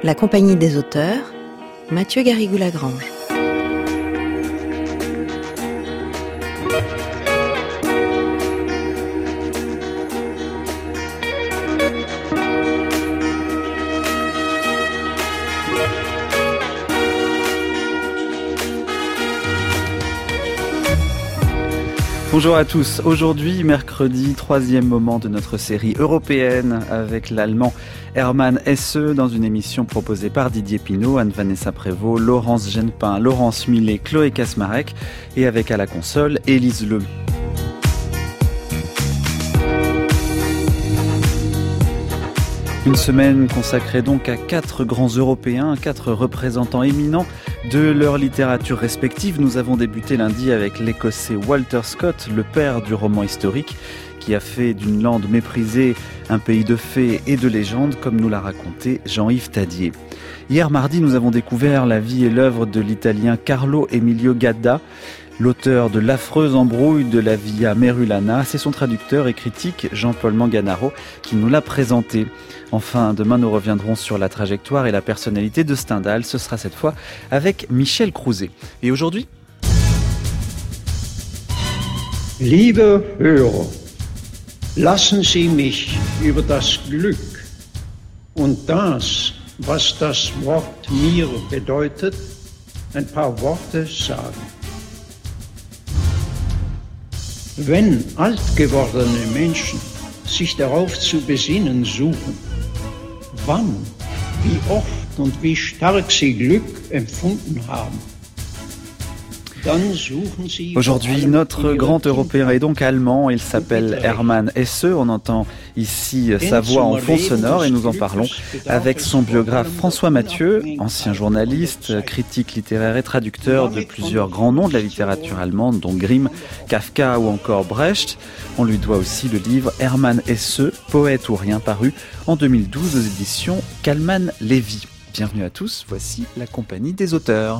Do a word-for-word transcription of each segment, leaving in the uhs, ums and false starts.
La Compagnie des auteurs, Mathieu Garrigou-Lagrange. Bonjour à tous. Aujourd'hui, mercredi, troisième moment de notre série européenne avec l'allemand Hermann Hesse dans une émission proposée par Didier Pinault, Anne-Vanessa Prévost, Laurence Genepin, Laurence Millet, Chloé Kasmarek et avec à la console Élise Le. Une semaine consacrée donc à quatre grands Européens, quatre représentants éminents de leur littérature respective. Nous avons débuté lundi avec l'Écossais Walter Scott, le père du roman historique, qui a fait d'une lande méprisée un pays de fées et de légendes, comme nous l'a raconté Jean-Yves Tadier. Hier mardi, nous avons découvert la vie et l'œuvre de l'Italien Carlo Emilio Gadda, l'auteur de l'affreuse embrouille de la Via Merulana. C'est son traducteur et critique Jean-Paul Manganaro qui nous l'a présenté. Enfin, demain nous reviendrons sur la trajectoire et la personnalité de Stendhal. Ce sera cette fois avec Michel Crouzet. Et aujourd'hui ? Liebe Hörer, lassen Sie mich über das Glück und das, was das Wort mir bedeutet, ein paar Worte sagen. Wenn alt gewordene Menschen sich darauf zu besinnen suchen, wann, wie oft und wie stark sie Glück empfunden haben, dann suchen sie... Aujourd'hui, notre grand Européen est donc allemand. Il s'appelle Hermann Hesse. On entend ici sa voix en fond sonore et nous en parlons avec son biographe François Mathieu, ancien journaliste, critique littéraire et traducteur de plusieurs grands noms de la littérature allemande, dont Grimm, Kafka ou encore Brecht. On lui doit aussi le livre Hermann Hesse, poète ou rien, paru en deux mille douze aux éditions Kallmann Lévy. Bienvenue à tous, voici la Compagnie des auteurs.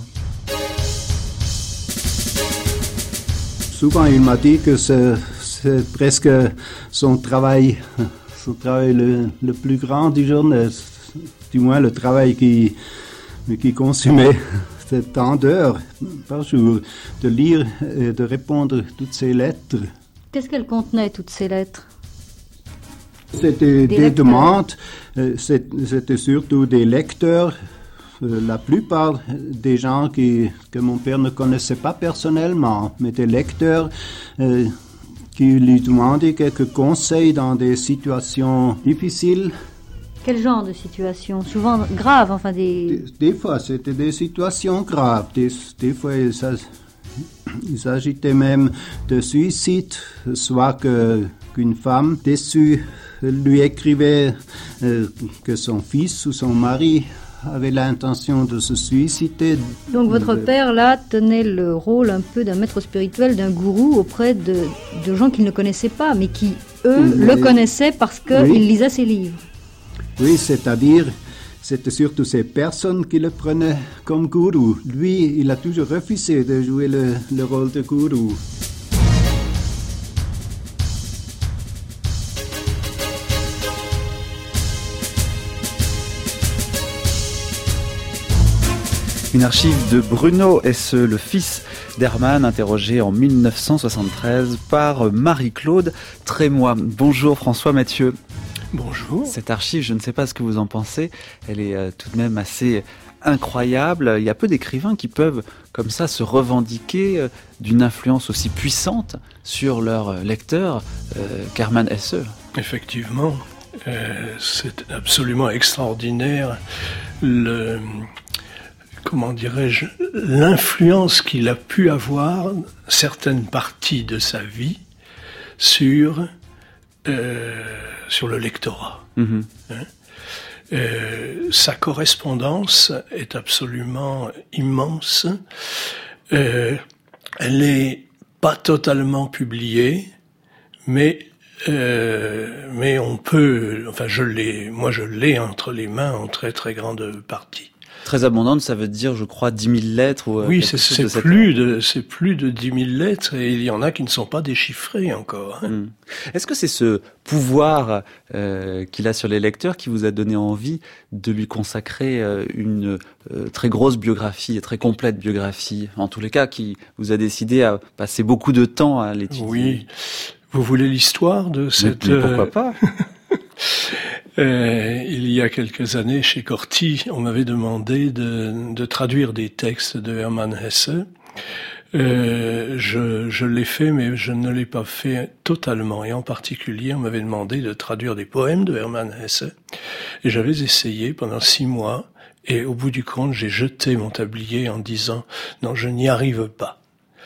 Souvent, il m'a dit que c'est, c'est presque son travail, son travail le, le plus grand du journée, du moins le travail qui, qui consumait tant d'heures par jour, de lire et de répondre toutes ces lettres. Qu'est-ce qu'elles contenaient, toutes ces lettres ? C'était des, des demandes, c'était surtout des lecteurs. La plupart des gens qui, que mon père ne connaissait pas personnellement, mais des lecteurs euh, qui lui demandaient quelques conseils dans des situations difficiles. Quel genre de situations ? Souvent graves, enfin des... Des, des fois, c'était des situations graves. Des, des fois, il, il s'agissait même de suicide, soit que, qu'une femme déçue lui écrivait euh, que son fils ou son mari avait l'intention de se suicider. Donc votre père, là, tenait le rôle un peu d'un maître spirituel, d'un gourou auprès de, de gens qu'il ne connaissait pas, mais qui, eux, mais, le connaissaient parce qu'ils oui. lisaient ses livres. Oui, c'est-à-dire, c'était surtout ces personnes qui le prenaient comme gourou. Lui, il a toujours refusé de jouer le, le rôle de gourou. Une archive de Bruno Hesse, le fils d'Hermann, interrogé en dix-neuf cent soixante-treize par Marie-Claude Trémois. Bonjour François Mathieu. Bonjour. Cette archive, je ne sais pas ce que vous en pensez, elle est euh, tout de même assez incroyable. Il y a peu d'écrivains qui peuvent comme ça se revendiquer euh, d'une influence aussi puissante sur leurs lecteurs euh, qu'Hermann Hesse. Effectivement, euh, c'est absolument extraordinaire le... comment dirais-je, l'influence qu'il a pu avoir, certaines parties de sa vie, sur, euh, sur le lectorat. Mm-hmm. Hein? Euh, sa correspondance est absolument immense. Euh, elle n'est pas totalement publiée, mais, euh, mais on peut, enfin je l'ai, moi je l'ai entre les mains en très très grande partie. Très abondante, ça veut dire, je crois, dix mille lettres. Ou oui, c'est, c'est, de plus de, c'est plus de dix mille lettres et il y en a qui ne sont pas déchiffrées encore. Hein. Mmh. Est-ce que c'est ce pouvoir euh, qu'il a sur les lecteurs qui vous a donné envie de lui consacrer euh, une euh, très grosse biographie, très complète biographie, en tous les cas, qui vous a décidé à passer beaucoup de temps à l'étudier? Oui. Vous voulez l'histoire de cette... Mais, mais pourquoi pas euh, Il y a quelques années, chez Corti, on m'avait demandé de, de traduire des textes de Hermann Hesse. Euh, je, je l'ai fait, mais je ne l'ai pas fait totalement. Et en particulier, on m'avait demandé de traduire des poèmes de Hermann Hesse. Et j'avais essayé pendant six mois. Et au bout du compte, j'ai jeté mon tablier en disant « Non, je n'y arrive pas ».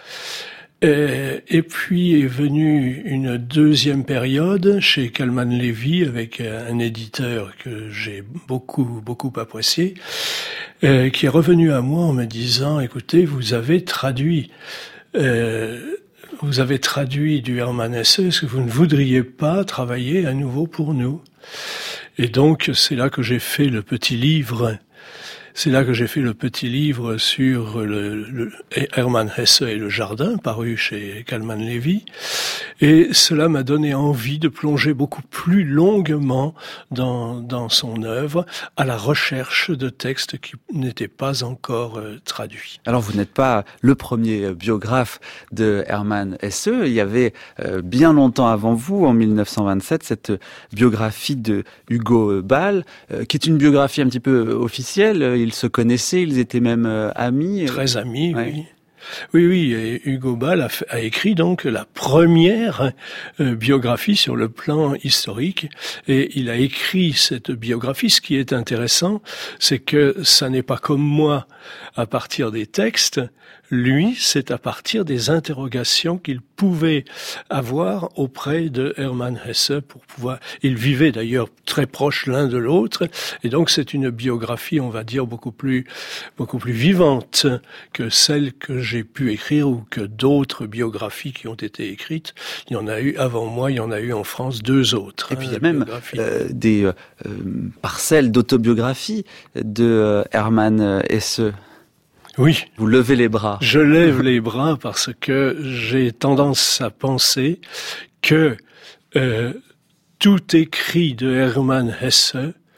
Et, et puis est venue une deuxième période chez Kalman Levy avec un éditeur que j'ai beaucoup beaucoup apprécié, euh, qui est revenu à moi en me disant écoutez, vous avez traduit euh, vous avez traduit du Hermann Hesse, est-ce que vous ne voudriez pas travailler à nouveau pour nous? Et donc c'est là que j'ai fait le petit livre C'est là que j'ai fait le petit livre sur le, le Hermann Hesse et le jardin, paru chez Kalman Levy. Et cela m'a donné envie de plonger beaucoup plus longuement dans, dans son œuvre, à la recherche de textes qui n'étaient pas encore euh, traduits. Alors vous n'êtes pas le premier biographe de Hermann Hesse. Il y avait euh, bien longtemps avant vous, en mille neuf cent vingt-sept, cette biographie de Hugo Ball, euh, qui est une biographie un petit peu officielle. Ils se connaissaient, ils étaient même euh, amis. Très amis, ouais. oui. Oui, oui, et Hugo Ball a, fait, a écrit donc la première euh, biographie sur le plan historique, et il a écrit cette biographie. Ce qui est intéressant, c'est que ça n'est pas comme moi à partir des textes. Lui, c'est à partir des interrogations qu'il pouvait avoir auprès de Hermann Hesse pour pouvoir... Ils vivaient d'ailleurs très proches l'un de l'autre, et donc c'est une biographie, on va dire, beaucoup plus, beaucoup plus vivante que celle que j'ai pu écrire ou que d'autres biographies qui ont été écrites. Il y en a eu avant moi, il y en a eu en France deux autres. Et puis il y a même euh, des euh, parcelles d'autobiographie de euh, Hermann Hesse. Oui. Vous levez les bras. Je lève les bras parce que j'ai tendance à penser que euh, tout écrit de Hermann Hesse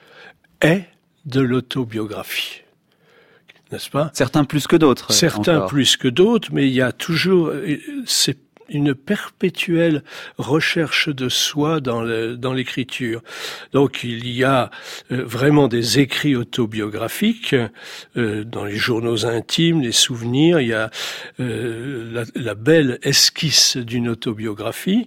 est de l'autobiographie. N'est-ce pas? Certains plus que d'autres. Certains encore. plus que d'autres, mais il y a toujours... C'est une perpétuelle recherche de soi dans, le, dans l'écriture. Donc il y a euh, vraiment des écrits autobiographiques euh, dans les journaux intimes, les souvenirs. Il y a euh, la, la belle esquisse d'une autobiographie.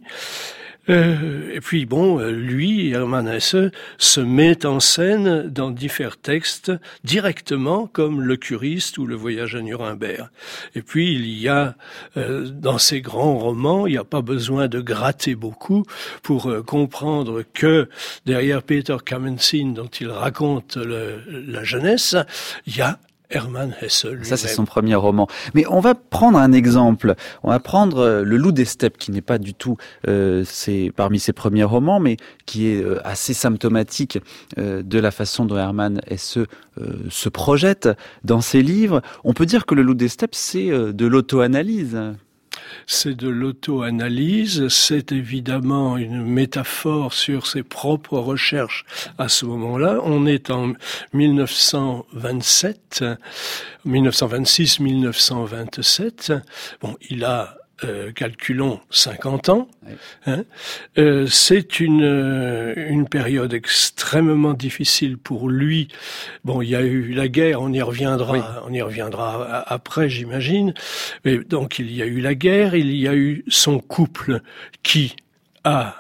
Euh, et puis bon, lui, Hermann Hesse, se met en scène dans différents textes directement, comme Le Curiste ou Le Voyage à Nuremberg. Et puis il y a, euh, dans ces grands romans, il n'y a pas besoin de gratter beaucoup pour euh, comprendre que derrière Peter Kamensin, dont il raconte le, la jeunesse, il y a Hermann Hesse lui-même. Ça, c'est son premier roman. Mais on va prendre un exemple. On va prendre Le Loup des Steppes, qui n'est pas du tout euh, c'est parmi ses premiers romans, mais qui est euh, assez symptomatique euh, de la façon dont Hermann Hesse euh, se projette dans ses livres. On peut dire que Le Loup des Steppes, c'est euh, de l'auto-analyse. C'est de l'auto-analyse, c'est évidemment une métaphore sur ses propres recherches à ce moment-là. On est en mille neuf cent vingt-sept, mille neuf cent vingt-six mille neuf cent vingt-sept. Bon, il a... Euh, calculons cinquante ans. Hein. Euh, c'est une euh, une période extrêmement difficile pour lui. Bon, il y a eu la guerre, on y reviendra, oui. on y reviendra après, j'imagine. Mais donc il y a eu la guerre, il y a eu son couple qui a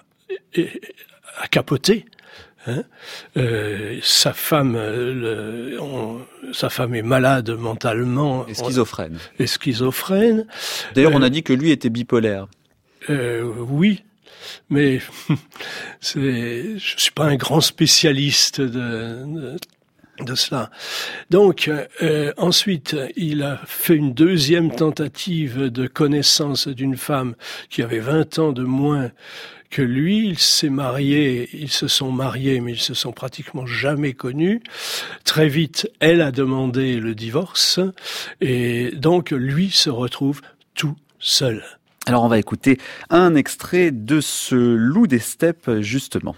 a capoté. Hein euh, sa femme, le, on, sa femme est malade mentalement. Et schizophrène. On, et schizophrène. D'ailleurs, euh, on a dit que lui était bipolaire. Euh, oui, mais c'est, je suis pas un grand spécialiste de, de de cela. Donc, euh, ensuite, il a fait une deuxième tentative de connaissance d'une femme qui avait vingt ans de moins que lui. Il s'est marié, ils se sont mariés, mais ils se sont pratiquement jamais connus. Très vite, elle a demandé le divorce, et donc lui se retrouve tout seul. Alors, on va écouter un extrait de ce Loup des steppes, justement.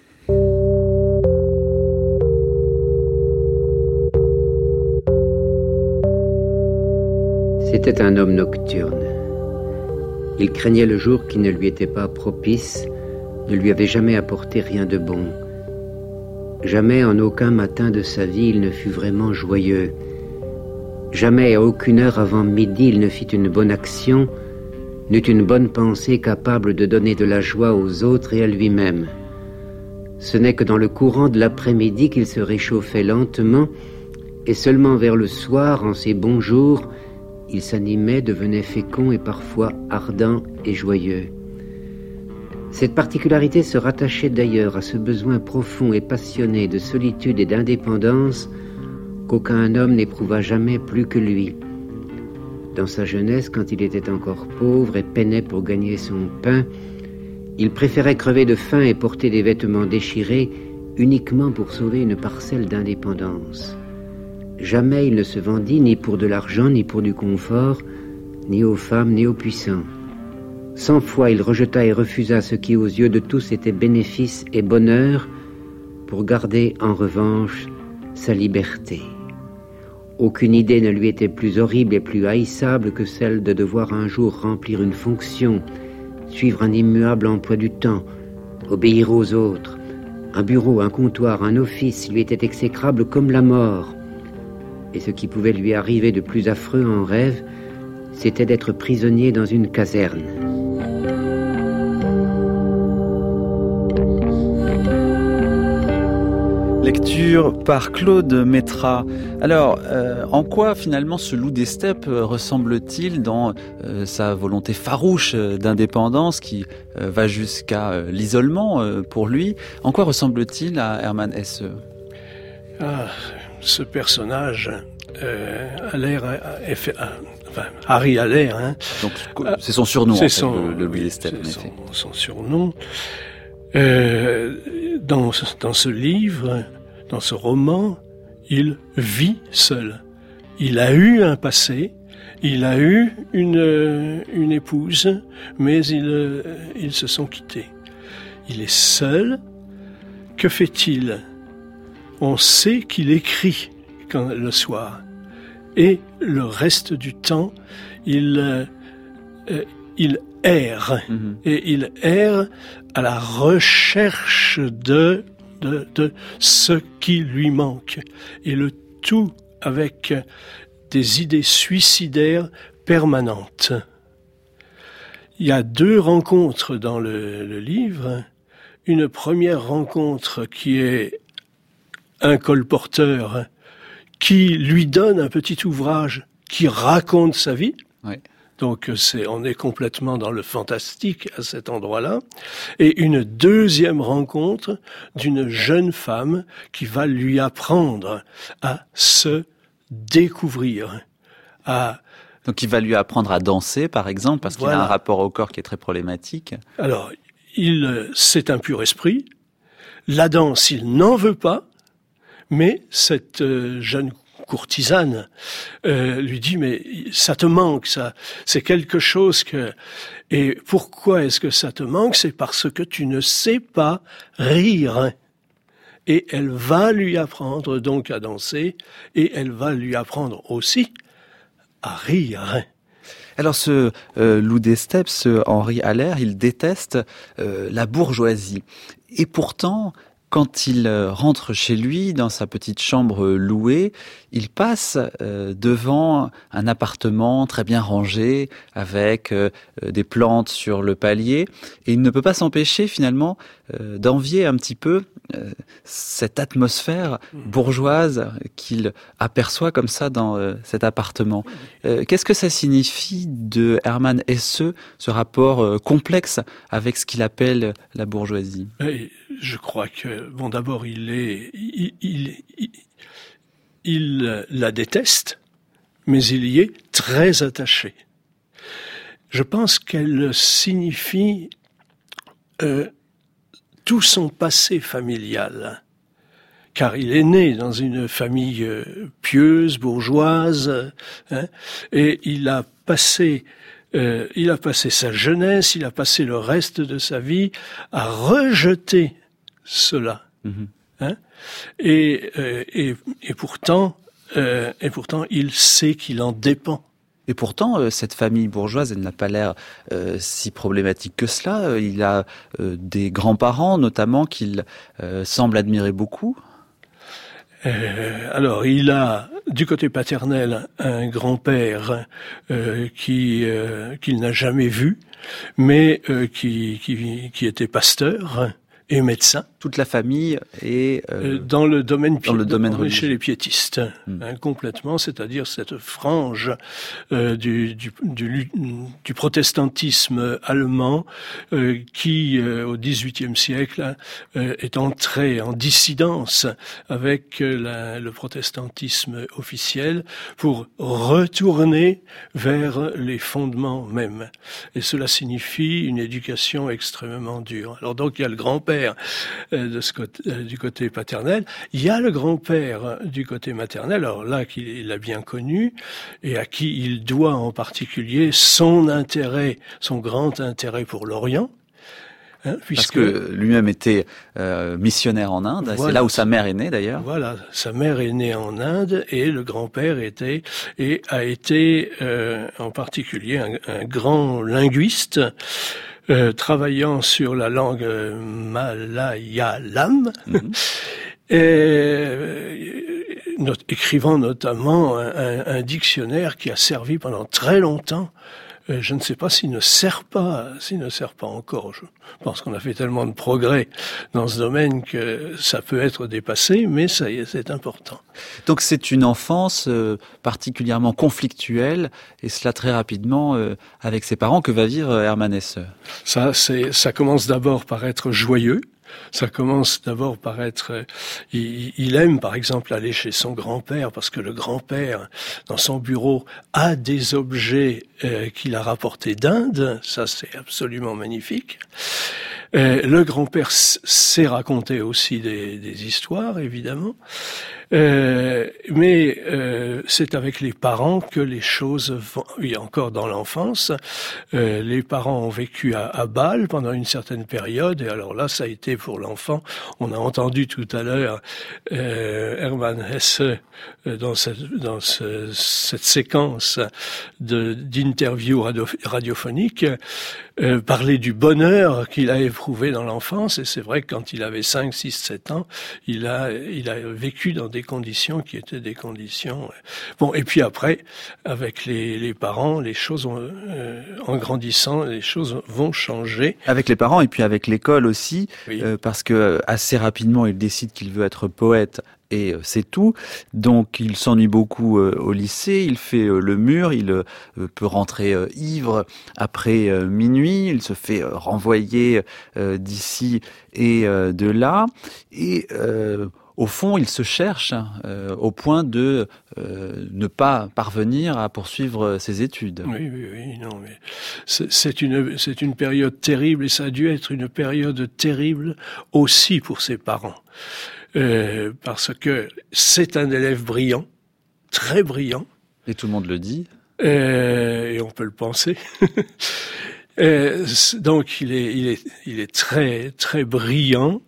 C'était un homme nocturne. Il craignait le jour qui ne lui était pas propice, ne lui avait jamais apporté rien de bon. Jamais en aucun matin de sa vie il ne fut vraiment joyeux. Jamais à aucune heure avant midi il ne fit une bonne action, n'eut une bonne pensée capable de donner de la joie aux autres et à lui-même. Ce n'est que dans le courant de l'après-midi qu'il se réchauffait lentement, et seulement vers le soir, en ses bons jours, il s'animait, devenait fécond et parfois ardent et joyeux. Cette particularité se rattachait d'ailleurs à ce besoin profond et passionné de solitude et d'indépendance qu'aucun homme n'éprouva jamais plus que lui. Dans sa jeunesse, quand il était encore pauvre et peinait pour gagner son pain, il préférait crever de faim et porter des vêtements déchirés uniquement pour sauver une parcelle d'indépendance. Jamais il ne se vendit ni pour de l'argent, ni pour du confort, ni aux femmes, ni aux puissants. Cent fois il rejeta et refusa ce qui aux yeux de tous était bénéfice et bonheur, pour garder en revanche sa liberté. Aucune idée ne lui était plus horrible et plus haïssable que celle de devoir un jour remplir une fonction, suivre un immuable emploi du temps, obéir aux autres. Un bureau, un comptoir, un office lui était exécrable comme la mort. Et ce qui pouvait lui arriver de plus affreux en rêve, c'était d'être prisonnier dans une caserne. Lecture par Claude Métra. Alors, euh, en quoi finalement ce loup des steppes ressemble-t-il dans euh, sa volonté farouche d'indépendance qui euh, va jusqu'à euh, l'isolement euh, pour lui? En quoi ressemble-t-il à Hermann Hesse? Ah, ce personnage euh, a l'air, enfin Harry a l'air. Hein, Donc c'est son surnom, c'est en fait, son, le, le loup des steppes. C'est son, son surnom. Euh, dans, dans ce livre, dans ce roman, il vit seul. Il a eu un passé, il a eu une, une épouse, mais ils, ils se sont quittés. Il est seul. Que fait-il? On sait qu'il écrit quand, le soir. Et le reste du temps, il, euh, il erre. Mm-hmm. Et il erre à la recherche de, de, de ce qui lui manque. Et le tout avec des idées suicidaires permanentes. Il y a deux rencontres dans le, le livre. Une première rencontre qui est un colporteur qui lui donne un petit ouvrage qui raconte sa vie. Oui. Donc c'est, on est complètement dans le fantastique à cet endroit-là. Et une deuxième rencontre d'une jeune femme qui va lui apprendre à se découvrir. À... Donc il va lui apprendre à danser, par exemple, parce voilà. qu'il a un rapport au corps qui est très problématique. Alors, il, c'est un pur esprit. La danse, il n'en veut pas. Mais cette euh, jeune courtisane euh, lui dit, mais ça te manque, ça, c'est quelque chose que... Et pourquoi est-ce que ça te manque? C'est parce que tu ne sais pas rire. Et elle va lui apprendre donc à danser, et elle va lui apprendre aussi à rire. Alors ce euh, loup des steppes, ce Henri Haller, il déteste euh, la bourgeoisie. Et pourtant... Quand il rentre chez lui, dans sa petite chambre louée, il passe euh, devant un appartement très bien rangé, avec euh, des plantes sur le palier, et il ne peut pas s'empêcher finalement euh, d'envier un petit peu euh, cette atmosphère bourgeoise qu'il aperçoit comme ça dans euh, cet appartement. Euh, qu'est-ce que ça signifie de Hermann Hesse, ce rapport euh, complexe avec ce qu'il appelle la bourgeoisie? Je crois que, bon, d'abord, il est, il, il, il, il la déteste, mais il y est très attaché. Je pense qu'elle signifie euh, tout son passé familial, car il est né dans une famille euh, pieuse, bourgeoise, hein, et il a passé, euh, il a passé sa jeunesse, il a passé le reste de sa vie à rejeter cela, mmh. hein, et, euh, et et pourtant, euh, et pourtant, il sait qu'il en dépend. Et pourtant, euh, cette famille bourgeoise, elle n'a pas l'air euh, si problématique que cela. Euh, il a euh, des grands-parents, notamment, qu'il euh, semble admirer beaucoup. Euh, alors, il a, du côté paternel, un grand-père euh, qui euh, qu'il n'a jamais vu, mais euh, qui, qui, qui était pasteur et médecin. Toute la famille est euh, dans le domaine, dans le domaine religieux. Chez les piétistes, mmh. hein, complètement, c'est-à-dire cette frange euh, du, du, du, du protestantisme allemand euh, qui, euh, au dix-huitième siècle, euh, est entré en dissidence avec euh, la, le protestantisme officiel pour retourner vers les fondements mêmes. Et cela signifie une éducation extrêmement dure. Alors donc il y a le grand-père de ce côté, du côté paternel. Il y a le grand-père du côté maternel, alors là qu'il a bien connu, et à qui il doit en particulier son intérêt, son grand intérêt pour l'Orient. Hein, puisque Parce que lui-même était euh, missionnaire en Inde, voilà. C'est là où sa mère est née d'ailleurs. Voilà, sa mère est née en Inde et le grand-père était et a été euh, en particulier un, un grand linguiste. Euh, travaillant sur la langue malayalam, mm-hmm. et euh, not, écrivant notamment un, un, un dictionnaire qui a servi pendant très longtemps. Euh, je ne sais pas s'il ne sert pas, s'il ne sert pas encore. Je pense qu'on a fait tellement de progrès dans ce domaine que ça peut être dépassé, mais ça y est, c'est important. Donc c'est une enfance euh, particulièrement conflictuelle, et cela très rapidement euh, avec ses parents. Que va vivre Hermann Hesse ? Ça, c'est, ça commence d'abord par être joyeux. Ça commence d'abord par être... Il, il aime, par exemple, aller chez son grand-père, parce que le grand-père, dans son bureau, a des objets euh, qu'il a rapportés d'Inde. Ça, c'est absolument magnifique. Euh, le grand-père sait raconter aussi des, des histoires, évidemment. Euh, mais euh, c'est avec les parents que les choses vont... Oui, encore dans l'enfance, euh, les parents ont vécu à, à Bâle pendant une certaine période, et alors là, ça a été pour l'enfant. On a entendu tout à l'heure euh, Hermann Hesse euh, dans, cette, dans ce, cette séquence de, d'interviews radio, radiophoniques euh, parler du bonheur qu'il a éprouvé dans l'enfance, et c'est vrai que quand il avait cinq, six, sept ans, il a, il a vécu dans des conditions qui étaient des conditions... Bon, et puis après, avec les, les parents, les choses ont, euh, en grandissant, les choses vont changer. Avec les parents et puis avec l'école aussi, oui. euh, parce que assez rapidement, il décide qu'il veut être poète. Et c'est tout. Donc il s'ennuie beaucoup euh, au lycée, il fait euh, le mur, il euh, peut rentrer euh, ivre après euh, minuit, il se fait euh, renvoyer euh, d'ici et euh, de là. Et euh, au fond, il se cherche euh, au point de euh, ne pas parvenir à poursuivre ses études. Oui, oui, oui, non, mais c'est, c'est une c'est une période terrible, et ça a dû être une période terrible aussi pour ses parents. Euh, parce que c'est un élève brillant, très brillant. Et tout le monde le dit. Euh, et on peut le penser. euh, donc il est, il est, il est très, très brillant.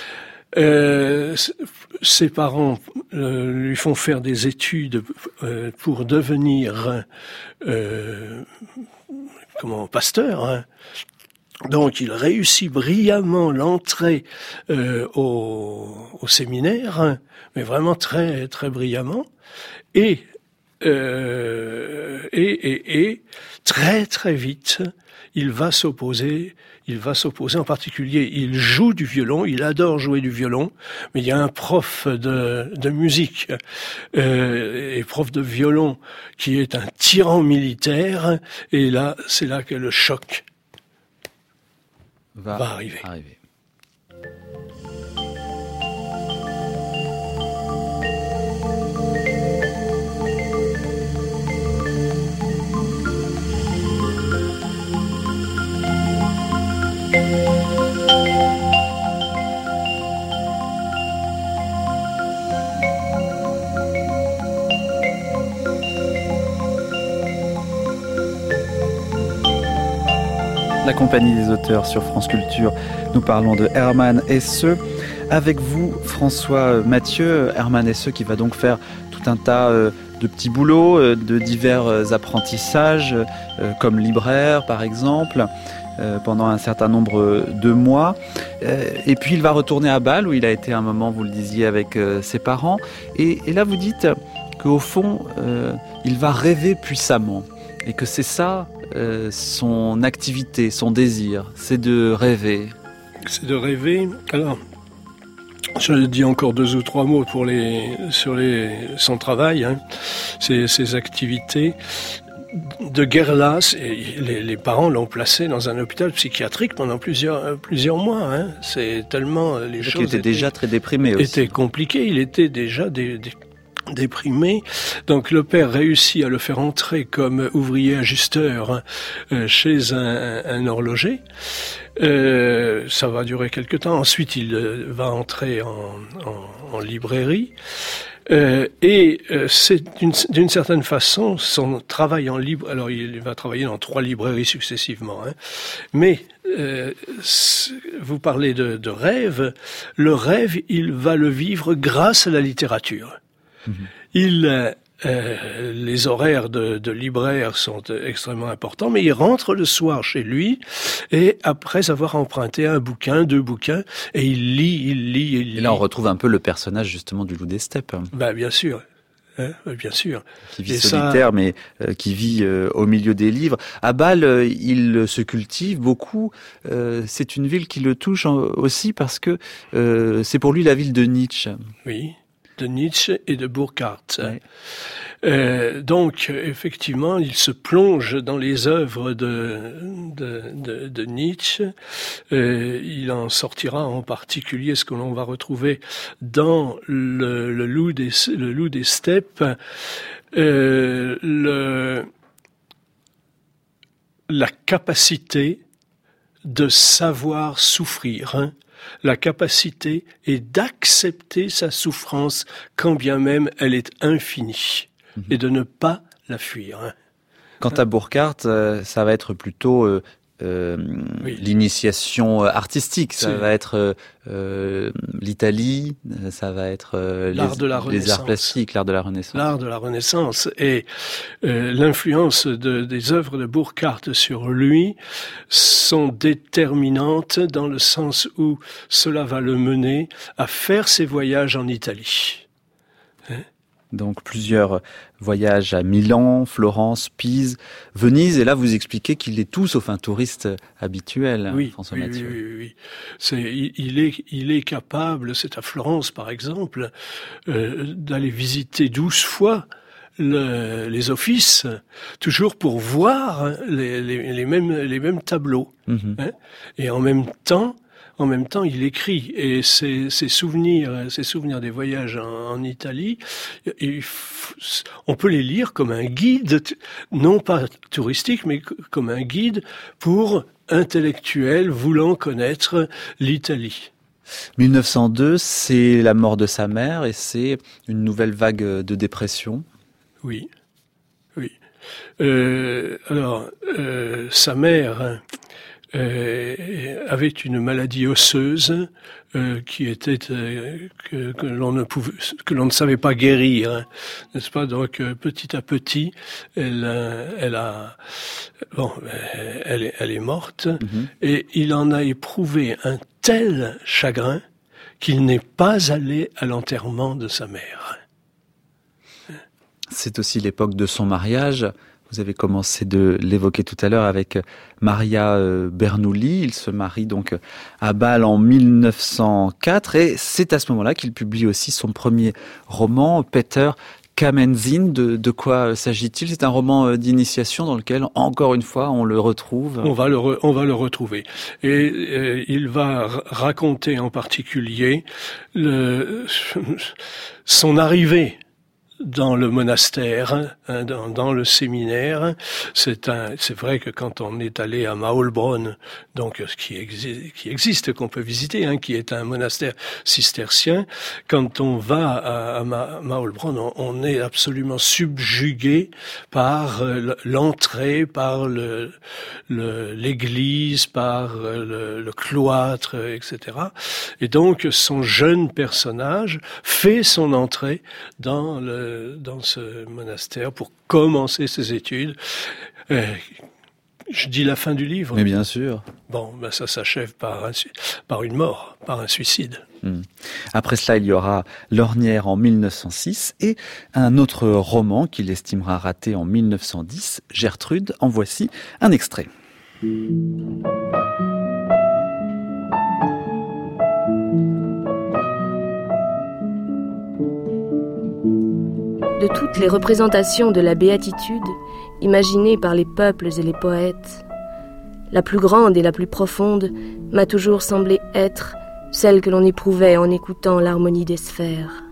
Euh, ses parents euh, lui font faire des études euh, pour devenir euh, comment pasteur. Hein. Donc il réussit brillamment l'entrée euh, au, au séminaire, hein, mais vraiment très très brillamment, et euh, et, et et très très vite il va s'opposer, il va s'opposer en particulier, il joue du violon, il adore jouer du violon, mais il y a un prof de, de musique euh, et prof de violon qui est un tyran militaire, et là c'est là que le choc Va, va arriver. arriver. Compagnie des auteurs sur France Culture. Nous parlons de Hermann Hesse. Avec vous, François Mathieu, Hermann Hesse qui va donc faire tout un tas de petits boulots, de divers apprentissages, comme libraire par exemple, pendant un certain nombre de mois. Et puis il va retourner à Bâle, où il a été un moment, vous le disiez, avec ses parents. Et, et là vous dites qu'au fond, il va rêver puissamment. Et que c'est ça, euh, son activité, son désir, c'est de rêver. C'est de rêver. Alors, je dis encore deux ou trois mots pour les, sur les, son travail, hein, ses, ses activités. De Guerlas, les, les parents l'ont placé dans un hôpital psychiatrique pendant plusieurs, plusieurs mois. Hein. C'est tellement les Donc choses il était étaient, déjà très déprimé aussi. Étaient compliquées. Il était déjà des, des déprimé. Donc le père réussit à le faire entrer comme ouvrier ajusteur hein, euh, chez un, un horloger. Euh, ça va durer quelque temps. Ensuite, il euh, va entrer en, en, en librairie. Euh, et euh, c'est d'une, d'une certaine façon son travail en libre. Alors il va travailler dans trois librairies successivement. Hein. Mais euh, vous parlez de, de rêve. Le rêve, il va le vivre grâce à la littérature. Mmh. Il, euh, les horaires de, de libraire sont extrêmement importants, mais il rentre le soir chez lui et après avoir emprunté un bouquin, deux bouquins, et il lit, il lit, il lit. Et là, on retrouve un peu le personnage justement du loup des steppes. Ben bien sûr. Hein, bien sûr. Qui vit et solitaire, ça... mais euh, qui vit euh, au milieu des livres. À Bâle, euh, il se cultive beaucoup. Euh, c'est une ville qui le touche aussi parce que euh, c'est pour lui la ville de Nietzsche. Oui. De Nietzsche et de Burckhardt. Ouais. Euh, donc, effectivement, il se plonge dans les œuvres de, de, de, de Nietzsche. Euh, il en sortira en particulier ce que l'on va retrouver dans le, le, loup, des, le loup des steppes. Euh, le, la capacité de savoir souffrir, hein. La capacité est d'accepter sa souffrance quand bien même elle est infinie mmh. et de ne pas la fuir. Hein. Quant à Burckhardt, euh, ça va être plutôt euh, euh, oui. l'initiation artistique, ça C'est... va être euh, l'Italie, ça va être euh, l'art les, de la les arts plastiques, l'art de la Renaissance. L'art de la Renaissance et euh, l'influence de, des œuvres de Burckhardt sur lui sont déterminantes dans le sens où cela va le mener à faire ses voyages en Italie. Hein? Donc plusieurs voyages à Milan, Florence, Pise, Venise, et là vous expliquez qu'il est tout sauf un touriste habituel, oui, François oui, Mathieu. Oui, oui, oui. C'est, il est, il est capable, c'est à Florence par exemple, euh, d'aller visiter douze fois le, les offices, toujours pour voir les, les, les mêmes, les mêmes tableaux, mm-hmm. hein, et en même temps. En même temps, il écrit et ses, ses souvenirs, ses souvenirs des voyages en, en Italie, il, on peut les lire comme un guide, non pas touristique, mais comme un guide pour intellectuels voulant connaître l'Italie. mille neuf cent deux, c'est la mort de sa mère et c'est une nouvelle vague de dépression. Oui, oui. Euh, alors, euh, sa mère. Euh, avait une maladie osseuse euh, qui était euh, que, que l'on ne pouvait, que l'on ne savait pas guérir, hein, n'est-ce pas? Donc euh, petit à petit, elle, euh, elle a, bon, elle est, elle est morte, mm-hmm. et il en a éprouvé un tel chagrin qu'il n'est pas allé à l'enterrement de sa mère. C'est aussi l'époque de son mariage. Vous avez commencé de l'évoquer tout à l'heure avec Maria Bernoulli. Il se marie donc à Bâle en mille neuf cent quatre et c'est à ce moment-là qu'il publie aussi son premier roman, Peter Kamenzind. De, de quoi s'agit-il? C'est un roman d'initiation dans lequel, encore une fois, on le retrouve. On va le, re, on va le retrouver. Et euh, il va r- raconter en particulier le, son arrivée dans le monastère, hein, dans, dans le séminaire. C'est un, c'est vrai que quand on est allé à Maulbronn, donc qui, exi- qui existe, qu'on peut visiter, hein, qui est un monastère cistercien, quand on va à, à Ma- Maulbronn, on, on est absolument subjugué par euh, l'entrée, par le, le, l'église, par le, le cloître, et cetera. Et donc, son jeune personnage fait son entrée dans le dans ce monastère pour commencer ses études. Euh, je dis la fin du livre. Mais bien sûr. Bon, ben ça s'achève par, un, par une mort, par un suicide. Mmh. Après cela, il y aura L'Ornière en mille neuf cent six et un autre roman qu'il estimera raté en mille neuf cent dix, Gertrude. En voici un extrait. De toutes les représentations de la béatitude imaginées par les peuples et les poètes, la plus grande et la plus profonde m'a toujours semblé être celle que l'on éprouvait en écoutant l'harmonie des sphères.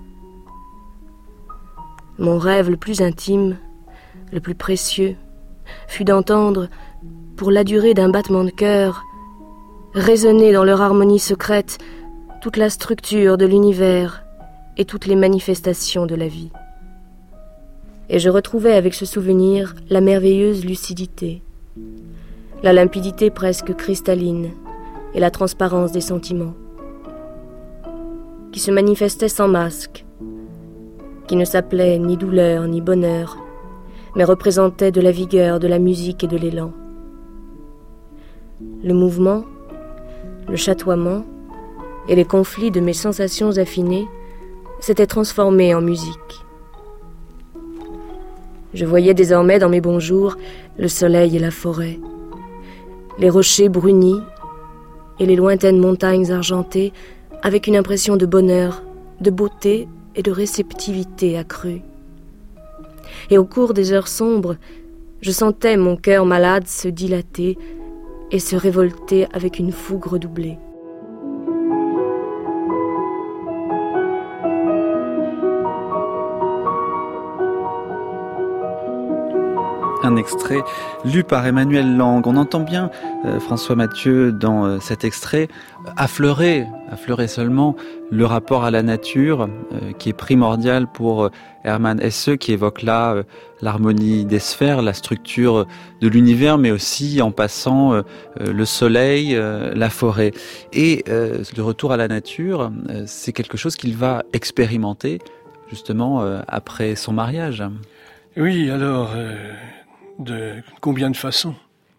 Mon rêve le plus intime, le plus précieux, fut d'entendre, pour la durée d'un battement de cœur, résonner dans leur harmonie secrète toute la structure de l'univers et toutes les manifestations de la vie. Et je retrouvais avec ce souvenir la merveilleuse lucidité, la limpidité presque cristalline et la transparence des sentiments, qui se manifestaient sans masque, qui ne s'appelaient ni douleur ni bonheur, mais représentaient de la vigueur, de la musique et de l'élan. Le mouvement, le chatoiement et les conflits de mes sensations affinées s'étaient transformés en musique. Je voyais désormais dans mes bons jours le soleil et la forêt, les rochers brunis et les lointaines montagnes argentées avec une impression de bonheur, de beauté et de réceptivité accrue. Et au cours des heures sombres, je sentais mon cœur malade se dilater et se révolter avec une fougue redoublée. Un extrait lu par Emmanuel Lang. On entend bien euh, François Mathieu dans euh, cet extrait affleurer, affleurer seulement le rapport à la nature euh, qui est primordial pour euh, Hermann Hesse, qui évoque là euh, l'harmonie des sphères, la structure de l'univers, mais aussi en passant euh, le soleil, euh, la forêt. Et euh, le retour à la nature, euh, c'est quelque chose qu'il va expérimenter justement euh, après son mariage. Oui, alors... Euh... de combien de façons.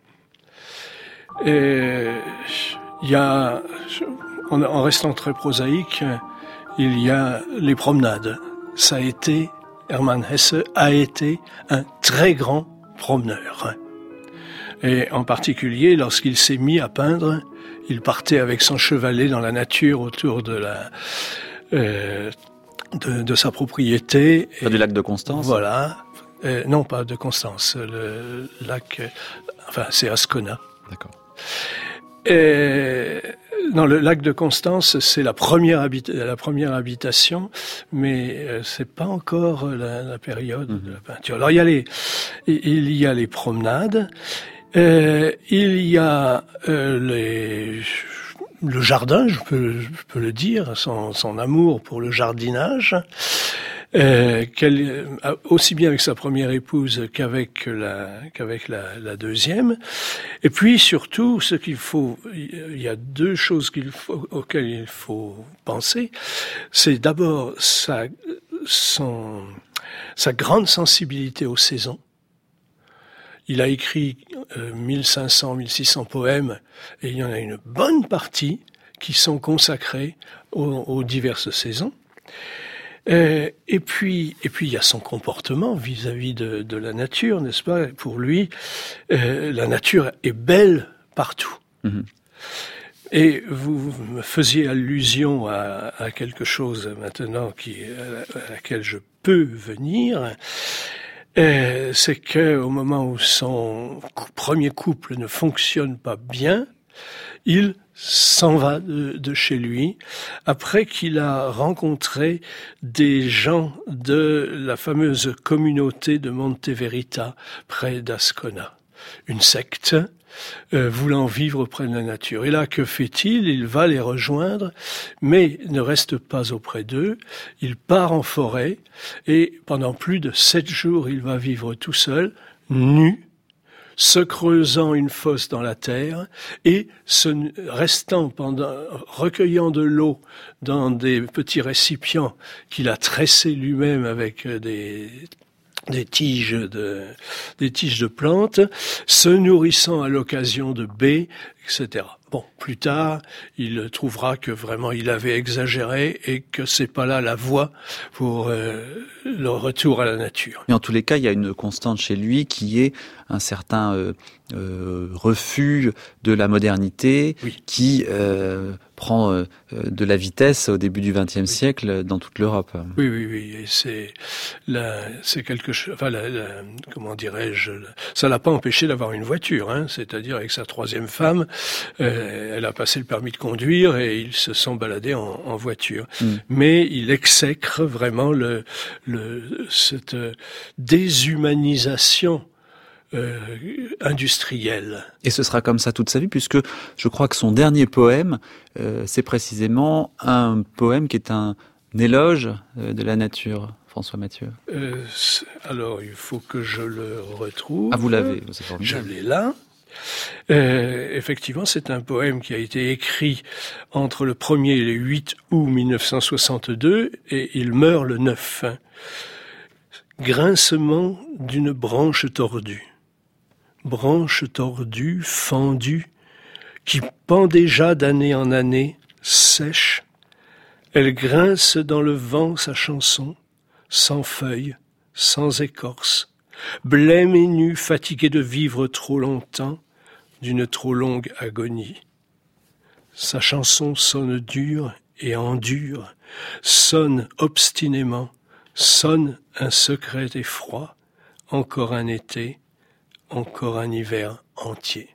Et il y a, en, en restant très prosaïque, il y a les promenades. Ça a été, Hermann Hesse a été un très grand promeneur. Et en particulier, lorsqu'il s'est mis à peindre, il partait avec son chevalet dans la nature autour de la, euh, de, de sa propriété. Près du lac de Constance. Voilà. Euh, non, pas de Constance, le lac, euh, enfin c'est Ascona. D'accord. Et, non, le lac de Constance, c'est la première, habita- la première habitation, mais euh, c'est pas encore la, la période mmh. de la peinture. Alors il y a les, il y a les promenades, euh, il y a euh, les, le jardin, je peux, je peux le dire, son, son amour pour le jardinage. Euh, qu'elle, aussi bien avec sa première épouse qu'avec la qu'avec la, la deuxième. Et puis surtout, ce qu'il faut, il y a deux choses qu'il faut, auxquelles il faut penser. C'est d'abord sa son sa grande sensibilité aux saisons. Il a écrit euh, mille cinq cents, mille six cents poèmes, et il y en a une bonne partie qui sont consacrés aux, aux diverses saisons. Euh, et puis, et puis il y a son comportement vis-à-vis de, de la nature, n'est-ce pas? Pour lui, euh, la nature est belle partout. Mmh. Et vous me faisiez allusion à, à quelque chose maintenant qui, à, à laquelle je peux venir. Euh, c'est que au moment où son premier couple ne fonctionne pas bien, il s'en va de, de chez lui après qu'il a rencontré des gens de la fameuse communauté de Monte Verita près d'Ascona, une secte euh, voulant vivre près de la nature. Et là, que fait-il? Il va les rejoindre, mais ne reste pas auprès d'eux. Il part en forêt et pendant plus de sept jours, il va vivre tout seul, nu, se creusant une fosse dans la terre et se restant pendant, recueillant de l'eau dans des petits récipients qu'il a tressés lui-même avec des, des tiges de, des tiges de plantes, se nourrissant à l'occasion de baies, et cetera. Bon, plus tard, il trouvera que vraiment il avait exagéré et que c'est pas là la voie pour euh, le retour à la nature. Mais en tous les cas, il y a une constante chez lui qui est un certain euh, euh, refus de la modernité, oui. qui euh, prend euh, de la vitesse au début du vingtième oui. siècle dans toute l'Europe. Oui, oui, oui. Et c'est, la, c'est quelque chose. Enfin, la, la, comment dirais-je ça l'a pas empêché d'avoir une voiture, hein. C'est-à-dire avec sa troisième femme. Euh, Elle a passé le permis de conduire et ils se sont baladés en, en voiture. Mmh. Mais il exècre vraiment le, le, cette déshumanisation euh, industrielle. Et ce sera comme ça toute sa vie, puisque je crois que son dernier poème, euh, c'est précisément un poème qui est un éloge euh, de la nature. François Mathieu. Euh, alors, il faut que je le retrouve. Ah, vous l'avez, c'est formidable. Je l'ai là. Euh, effectivement, c'est un poème qui a été écrit entre le premier et le huit août mille neuf cent soixante-deux et il meurt le neuf. Grincement d'une branche tordue. Branche tordue, fendue, qui pend déjà d'année en année, sèche. Elle grince dans le vent sa chanson, sans feuilles, sans écorce, blême et nue, fatiguée de vivre trop longtemps, d'une trop longue agonie. Sa chanson sonne dure et endure, sonne obstinément, sonne un secret effroi, encore un été, encore un hiver entier.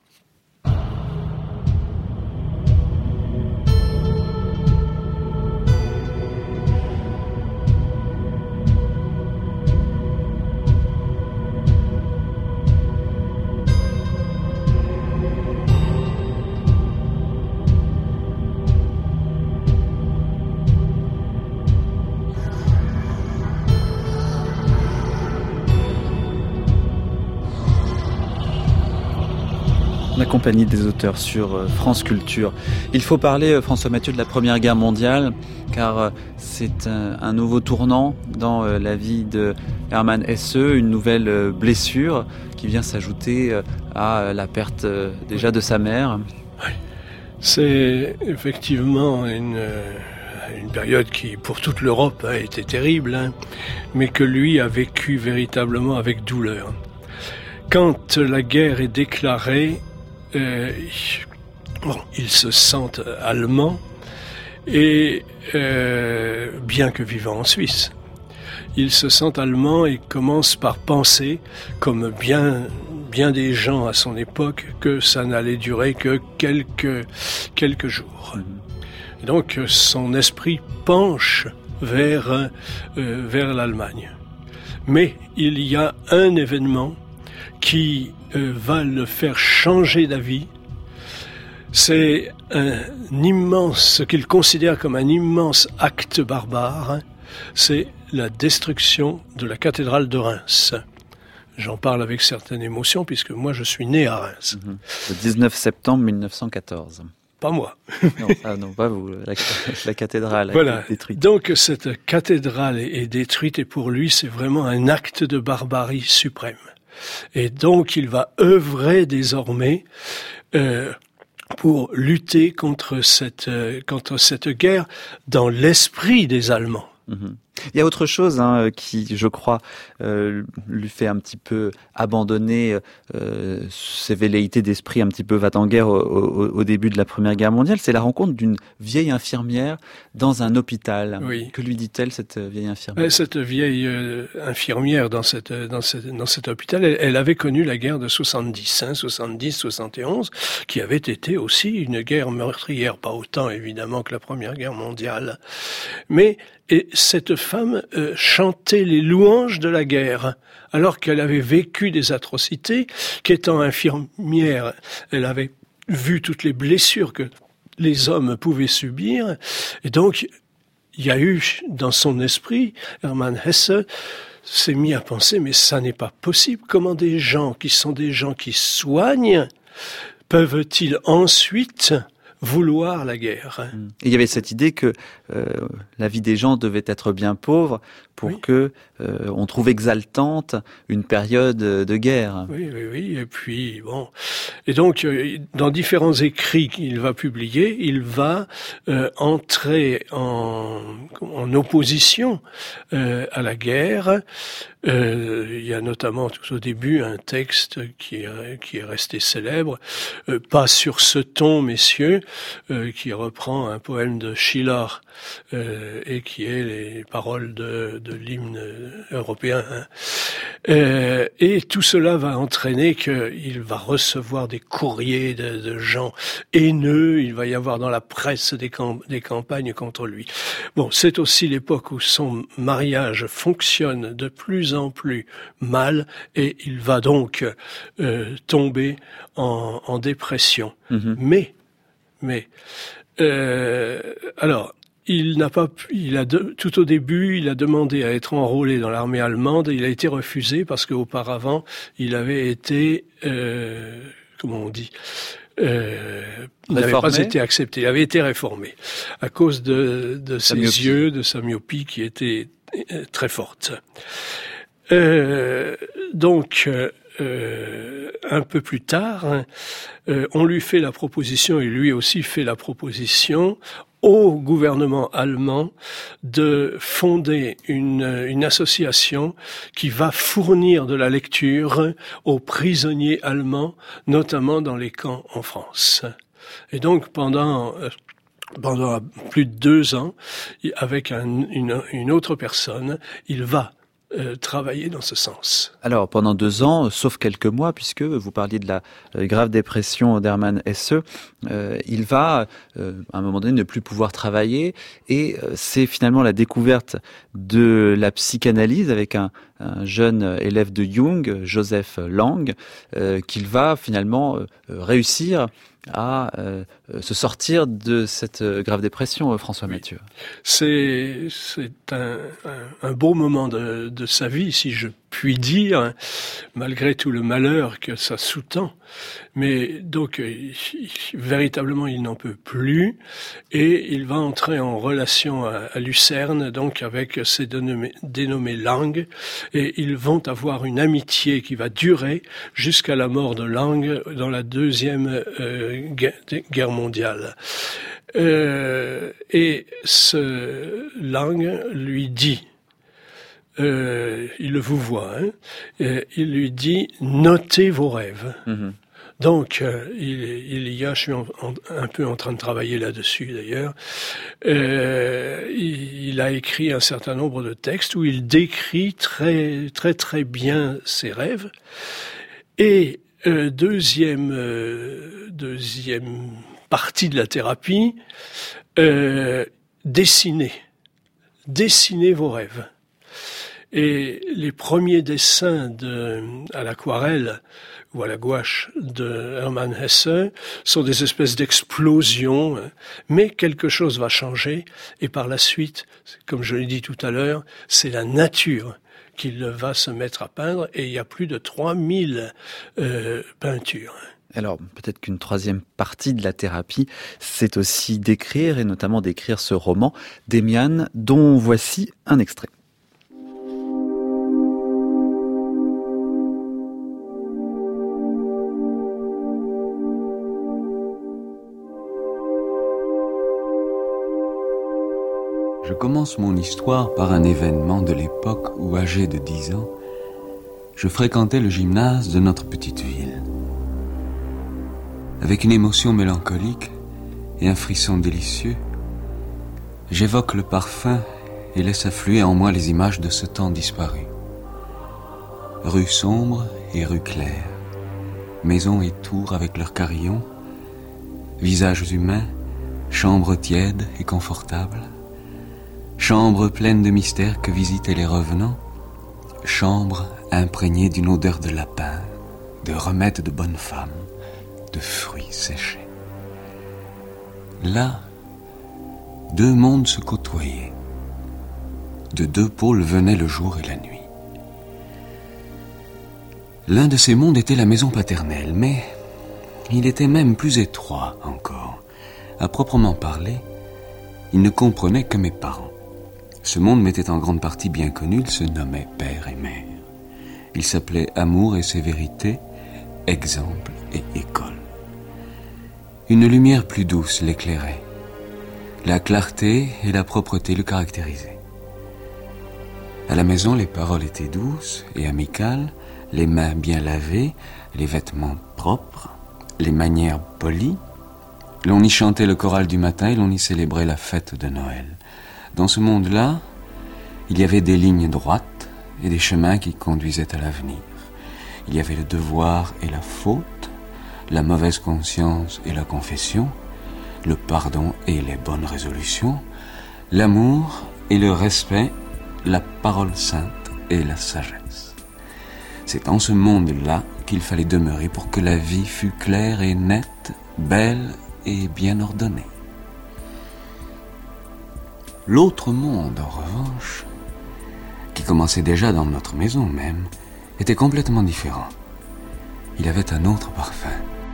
La compagnie des auteurs sur France Culture. Il faut parler, François Mathieu, de la Première Guerre mondiale, car c'est un, un nouveau tournant dans la vie de Hermann Hesse, une nouvelle blessure qui vient s'ajouter à la perte déjà de sa mère. Oui, c'est effectivement une, une période qui, pour toute l'Europe, a été terrible, hein, mais que lui a vécu véritablement avec douleur. Quand la guerre est déclarée, Euh, bon, il se sent allemand et euh, bien que vivant en Suisse, il se sent allemand et commence par penser, comme bien bien des gens à son époque, que ça n'allait durer que quelques quelques jours. Et donc son esprit penche vers euh, vers l'Allemagne. Mais il y a un événement qui euh, va le faire changer d'avis. C'est un immense, ce qu'il considère comme un immense acte barbare, c'est la destruction de la cathédrale de Reims. J'en parle avec certaine émotion puisque moi je suis né à Reims. Mmh. Le dix-neuf septembre mille neuf cent quatorze. Pas moi. Non, ah non, pas vous. La, la cathédrale voilà. est détruite. Donc cette cathédrale est, est détruite et pour lui c'est vraiment un acte de barbarie suprême. Et donc il va œuvrer désormais euh, pour lutter contre cette, euh, contre cette guerre dans l'esprit des Allemands. Mmh. Il y a autre chose hein, qui, je crois, euh, lui fait un petit peu abandonner euh, ses velléités d'esprit un petit peu va-t-en-guerre au, au, au début de la Première Guerre mondiale. C'est la rencontre d'une vieille infirmière dans un hôpital. Oui. Que lui dit-elle, cette vieille infirmière ? Cette vieille euh, infirmière dans, cette, dans, cette, dans cet hôpital, elle, elle avait connu la guerre de soixante-dix, hein, soixante-dix soixante et onze, qui avait été aussi une guerre meurtrière, pas autant évidemment que la Première Guerre mondiale. Mais et cette femme euh, chantait les louanges de la guerre, alors qu'elle avait vécu des atrocités, qu'étant infirmière, elle avait vu toutes les blessures que les hommes pouvaient subir, et donc il y a eu dans son esprit, Hermann Hesse s'est mis à penser, mais ça n'est pas possible, comment des gens qui sont des gens qui soignent, peuvent-ils ensuite vouloir la guerre. Et il y avait cette idée que euh, la vie des gens devait être bien pauvre pour oui. que euh, on trouve exaltante une période de guerre. Oui, oui, oui. Et puis bon, et donc dans différents écrits qu'il va publier, il va euh, entrer en, en opposition euh, à la guerre. Euh, il y a notamment tout au début un texte qui est, qui est resté célèbre, euh, pas sur ce ton, messieurs, euh, qui reprend un poème de Schiller euh, et qui est les paroles de, de l'hymne européen. Hein. Euh, et tout cela va entraîner qu'il va recevoir des courriers de, de gens haineux, il va y avoir dans la presse des, camp- des campagnes contre lui. Bon, c'est aussi l'époque où son mariage fonctionne de plus en plus mal et il va donc euh, tomber en, en dépression. Mmh. Mais, mais, euh, alors, il n'a pas, il a de, tout au début, il a demandé à être enrôlé dans l'armée allemande et il a été refusé parce qu'auparavant, il avait été, euh, comment on dit, Euh, il n'avait pas été accepté, il avait été réformé à cause de, de ses myopie. yeux, de sa myopie qui était très forte. Euh, donc, euh, un peu plus tard, hein, euh, on lui fait la proposition, et lui aussi fait la proposition au gouvernement allemand de fonder une, une association qui va fournir de la lecture aux prisonniers allemands, notamment dans les camps en France. Et donc pendant pendant plus de deux ans, avec un, une, une autre personne, il va Euh, travailler dans ce sens. Alors, pendant deux ans, sauf quelques mois, puisque vous parliez de la euh, grave dépression d'Hermann Hesse, euh, il va, euh, à un moment donné, ne plus pouvoir travailler, et euh, c'est finalement la découverte de la psychanalyse avec un, un jeune élève de Jung, Joseph Lang, euh, qu'il va finalement euh, réussir à euh, se sortir de cette grave dépression, François oui. Mathieu. C'est, c'est un, un, un beau moment de, de sa vie, si je puis dire, malgré tout le malheur que ça sous-tend. Mais donc, il, véritablement, il n'en peut plus et il va entrer en relation à, à Lucerne, donc avec ces dénommés, dénommés Lang, et ils vont avoir une amitié qui va durer jusqu'à la mort de Lang dans la deuxième euh, guerre mondiale. Euh, et ce Lang lui dit, euh, il le vous voit, hein, euh, il lui dit « Notez vos rêves mmh. ». Donc, euh, il, il y a, je suis en, en, un peu en train de travailler là-dessus d'ailleurs, euh, il, il a écrit un certain nombre de textes où il décrit très très très bien ses rêves. Et euh, deuxième euh, deuxième partie de la thérapie, euh, dessinez, dessinez vos rêves. Et les premiers dessins de, à l'aquarelle ou à la gouache de Hermann Hesse sont des espèces d'explosions, mais quelque chose va changer et par la suite, comme je l'ai dit tout à l'heure, c'est la nature qui va se mettre à peindre et il y a plus de trois mille euh, peintures. Alors, peut-être qu'une troisième partie de la thérapie, c'est aussi d'écrire, et notamment d'écrire ce roman, Demian, dont voici un extrait. Je commence mon histoire par un événement de l'époque où, âgé de dix ans, je fréquentais le gymnase de notre petite ville. Avec une émotion mélancolique et un frisson délicieux, j'évoque le parfum et laisse affluer en moi les images de ce temps disparu. Rue sombre et rue claire, maisons et tours avec leurs carillons, visages humains, chambres tièdes et confortables, chambres pleines de mystères que visitaient les revenants, chambres imprégnées d'une odeur de lapin, de remèdes de bonnes femmes, de fruits séchés. Là, deux mondes se côtoyaient. De deux pôles venaient le jour et la nuit. L'un de ces mondes était la maison paternelle, mais il était même plus étroit encore. À proprement parler, il ne comprenait que mes parents. Ce monde m'était en grande partie bien connu, il se nommait père et mère. Il s'appelait amour et sévérité, exemple et école. Une lumière plus douce l'éclairait. La clarté et la propreté le caractérisaient. À la maison, les paroles étaient douces et amicales, les mains bien lavées, les vêtements propres, les manières polies. L'on y chantait le choral du matin et l'on y célébrait la fête de Noël. Dans ce monde-là, il y avait des lignes droites et des chemins qui conduisaient à l'avenir. Il y avait le devoir et la faute, la mauvaise conscience et la confession, le pardon et les bonnes résolutions, l'amour et le respect, la parole sainte et la sagesse. C'est dans ce monde-là qu'il fallait demeurer pour que la vie fût claire et nette, belle et bien ordonnée. L'autre monde, en revanche, qui commençait déjà dans notre maison même, était complètement différent. Il avait un autre parfum.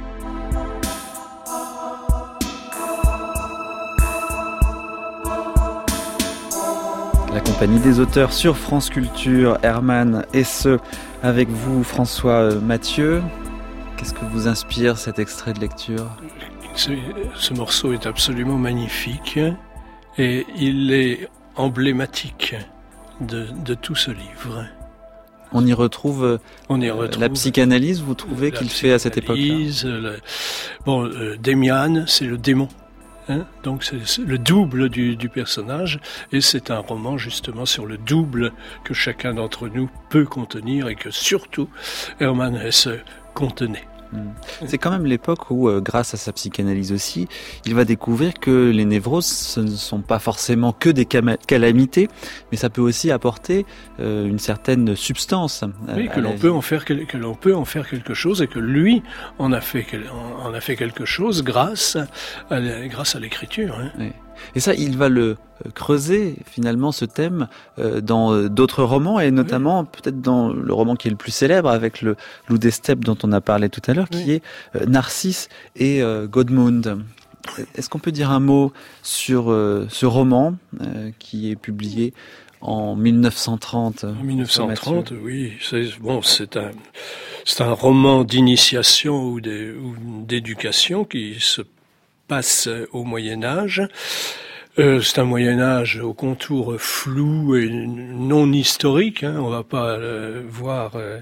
La compagnie des auteurs sur France Culture, Hermann Hesse, avec vous François Mathieu. Qu'est-ce que vous inspire cet extrait de lecture ? ce, ce morceau est absolument magnifique et il est emblématique de, de tout ce livre. On y retrouve, On y retrouve la psychanalyse, vous trouvez qu'il fait à cette époque-là ? le, Bon, euh, Demian, c'est le démon. Hein, donc c'est le double du, du personnage, et c'est un roman justement sur le double que chacun d'entre nous peut contenir et que surtout Hermann Hesse contenait. C'est quand même l'époque où, euh, grâce à sa psychanalyse aussi, il va découvrir que les névroses, ce ne sont pas forcément que des cam- calamités, mais ça peut aussi apporter euh, une certaine substance. Euh, oui, que l'on peut en faire que, que l'on peut en faire quelque chose, et que lui en a fait en a fait quelque chose grâce à la, grâce à l'écriture. Hein. Oui. Et ça, il va le creuser finalement ce thème euh, dans euh, d'autres romans, et notamment oui. peut-être dans le roman qui est le plus célèbre avec le Loup des steppes dont on a parlé tout à l'heure, oui. qui est euh, Narcisse et euh, Godmund. Est-ce qu'on peut dire un mot sur euh, ce roman euh, qui est publié en mille neuf cent trente? En mille neuf cent trente, oui. C'est, bon, c'est un, c'est un roman d'initiation ou, de, ou d'éducation qui se passe au Moyen-Âge. Euh, c'est un Moyen-Âge aux contours flous et non historiques, hein, on va pas le voir. Euh,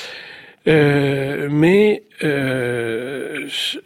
euh, mais euh,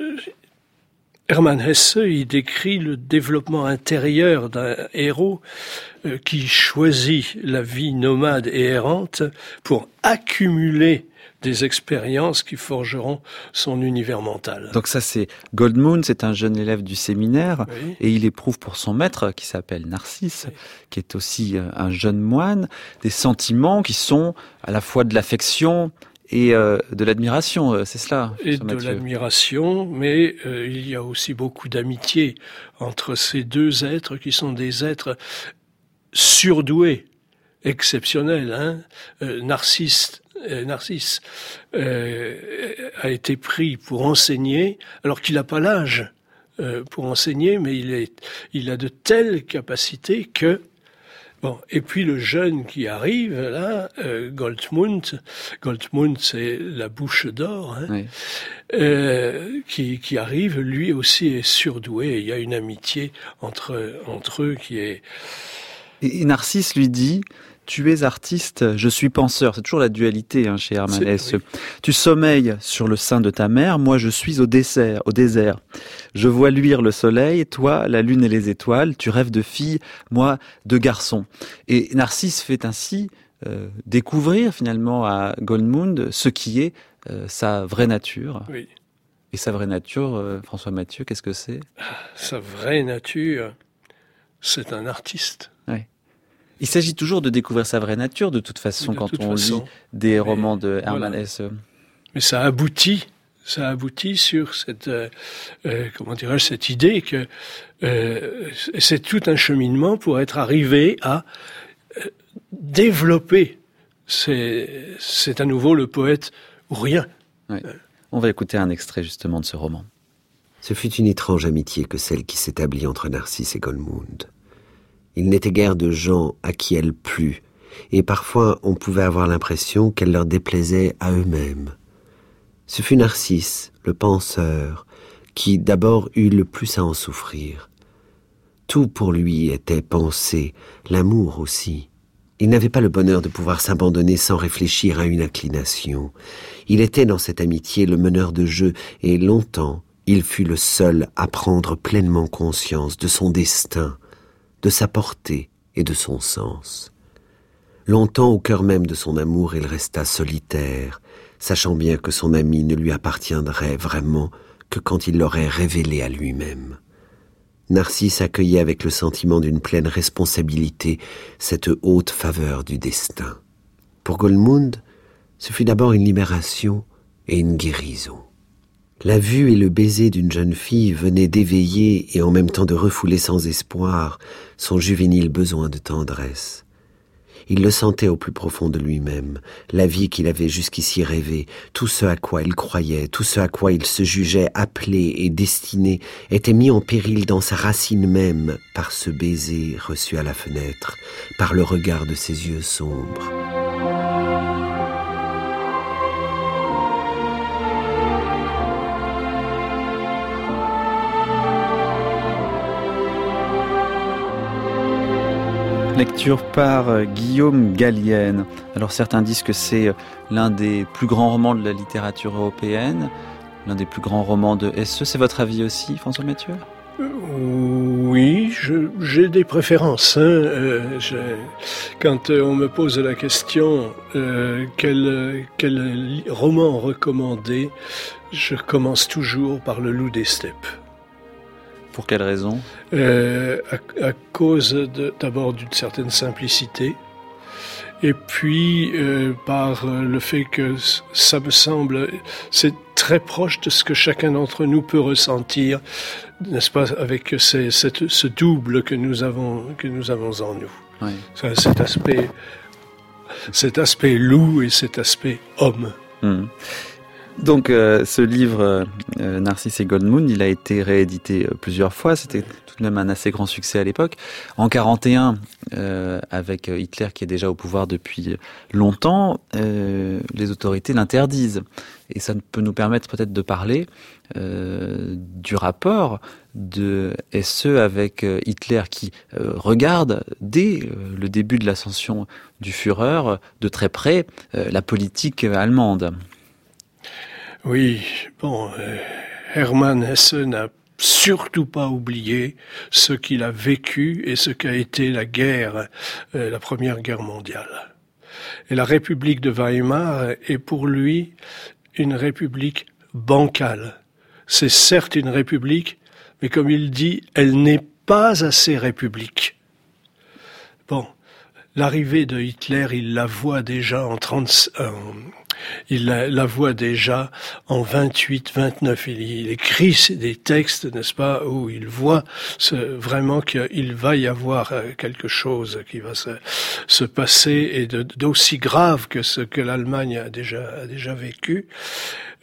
Hermann Hesse, il décrit le développement intérieur d'un héros euh, qui choisit la vie nomade et errante pour accumuler des expériences qui forgeront son univers mental. Donc ça, c'est Godmund, c'est un jeune élève du séminaire, oui. et il éprouve pour son maître, qui s'appelle Narcisse, oui. qui est aussi un jeune moine, des sentiments qui sont à la fois de l'affection et euh, de l'admiration, c'est cela? Et de Mathieu. l'admiration, mais euh, il y a aussi beaucoup d'amitié entre ces deux êtres qui sont des êtres surdoués, exceptionnels. Hein. Euh, Narcisse Narcisse euh, a été pris pour enseigner, alors qu'il n'a pas l'âge euh, pour enseigner, mais il, est, il a de telles capacités que... Bon, et puis le jeune qui arrive, là, euh, Goldmund, Goldmund c'est la bouche d'or, hein, oui. euh, qui, qui arrive, lui aussi est surdoué, et il y a une amitié entre, entre eux qui est... Et Narcisse lui dit... Tu es artiste, je suis penseur. C'est toujours la dualité hein, chez Hermann Hesse. Oui. Tu sommeilles sur le sein de ta mère, moi je suis au désert, au désert. Je vois luire le soleil, toi la lune et les étoiles. Tu rêves de fille, moi de garçon. Et Narcisse fait ainsi euh, découvrir finalement à Goldmund ce qui est euh, sa vraie nature. Oui. Et sa vraie nature, euh, François Mathieu, qu'est-ce que c'est ? Sa vraie nature, c'est un artiste. Oui. Il s'agit toujours de découvrir sa vraie nature, de toute façon, de quand toute on façon. lit des romans de Hermann voilà. Hesse. Mais ça aboutit, ça aboutit sur cette, euh, euh, comment dirais-je, cette idée que euh, c'est tout un cheminement pour être arrivé à euh, développer. C'est, c'est à nouveau le poète ou rien. Oui. On va écouter un extrait justement de ce roman. Ce fut une étrange amitié que celle qui s'établit entre Narcisse et Goldmund. Ils n'étaient guère de gens à qui elle plut, et parfois on pouvait avoir l'impression qu'elle leur déplaisait à eux-mêmes. Ce fut Narcisse, le penseur, qui d'abord eut le plus à en souffrir. Tout pour lui était pensé, l'amour aussi. Il n'avait pas le bonheur de pouvoir s'abandonner sans réfléchir à une inclination. Il était dans cette amitié le meneur de jeu, et longtemps il fut le seul à prendre pleinement conscience de son destin, de sa portée et de son sens. Longtemps, au cœur même de son amour, il resta solitaire, sachant bien que son ami ne lui appartiendrait vraiment que quand il l'aurait révélé à lui-même. Narcisse accueillait avec le sentiment d'une pleine responsabilité cette haute faveur du destin. Pour Goldmund, ce fut d'abord une libération et une guérison. La vue et le baiser d'une jeune fille venaient d'éveiller et en même temps de refouler sans espoir son juvénile besoin de tendresse. Il le sentait au plus profond de lui-même, la vie qu'il avait jusqu'ici rêvée, tout ce à quoi il croyait, tout ce à quoi il se jugeait appelé et destiné, était mis en péril dans sa racine même par ce baiser reçu à la fenêtre, par le regard de ses yeux sombres. Lecture par Guillaume Gallienne. Alors certains disent que c'est l'un des plus grands romans de la littérature européenne, l'un des plus grands romans de Hesse. C'est votre avis aussi, François Mathieu ? Oui, je, j'ai des préférences. Hein. Euh, je, quand euh, on me pose la question euh, quel, quel roman recommander, je commence toujours par Le Loup des steppes. Pour quelle raison ? euh, à, à cause de, d'abord d'une certaine simplicité, et puis euh, par le fait que ça me semble, c'est très proche de ce que chacun d'entre nous peut ressentir, n'est-ce pas, avec ces, cette, ce double que nous avons, que nous avons en nous. Oui. Cet aspect, cet aspect loup et cet aspect homme. Mmh. Donc euh, ce livre, euh, Narcisse et Goldmund, il a été réédité euh, plusieurs fois, c'était tout de même un assez grand succès à l'époque. En quarante et un, euh, avec Hitler qui est déjà au pouvoir depuis longtemps, euh, les autorités l'interdisent. Et ça peut nous permettre peut-être de parler euh, du rapport de Hesse avec Hitler qui euh, regarde dès euh, le début de l'ascension du Führer de très près euh, la politique allemande. Oui, bon, euh, Hermann Hesse n'a surtout pas oublié ce qu'il a vécu et ce qu'a été la guerre, euh, la Première Guerre mondiale. Et la République de Weimar est pour lui une république bancale. C'est certes une république, mais comme il dit, elle n'est pas assez république. Bon, l'arrivée de Hitler, il la voit déjà en trente, euh, il la, la voit déjà en vingt-huit, vingt-neuf. Il, il écrit des textes, n'est-ce pas, où il voit ce, vraiment qu'il va y avoir quelque chose qui va se, se passer et de, d'aussi grave que ce que l'Allemagne a déjà, a déjà vécu.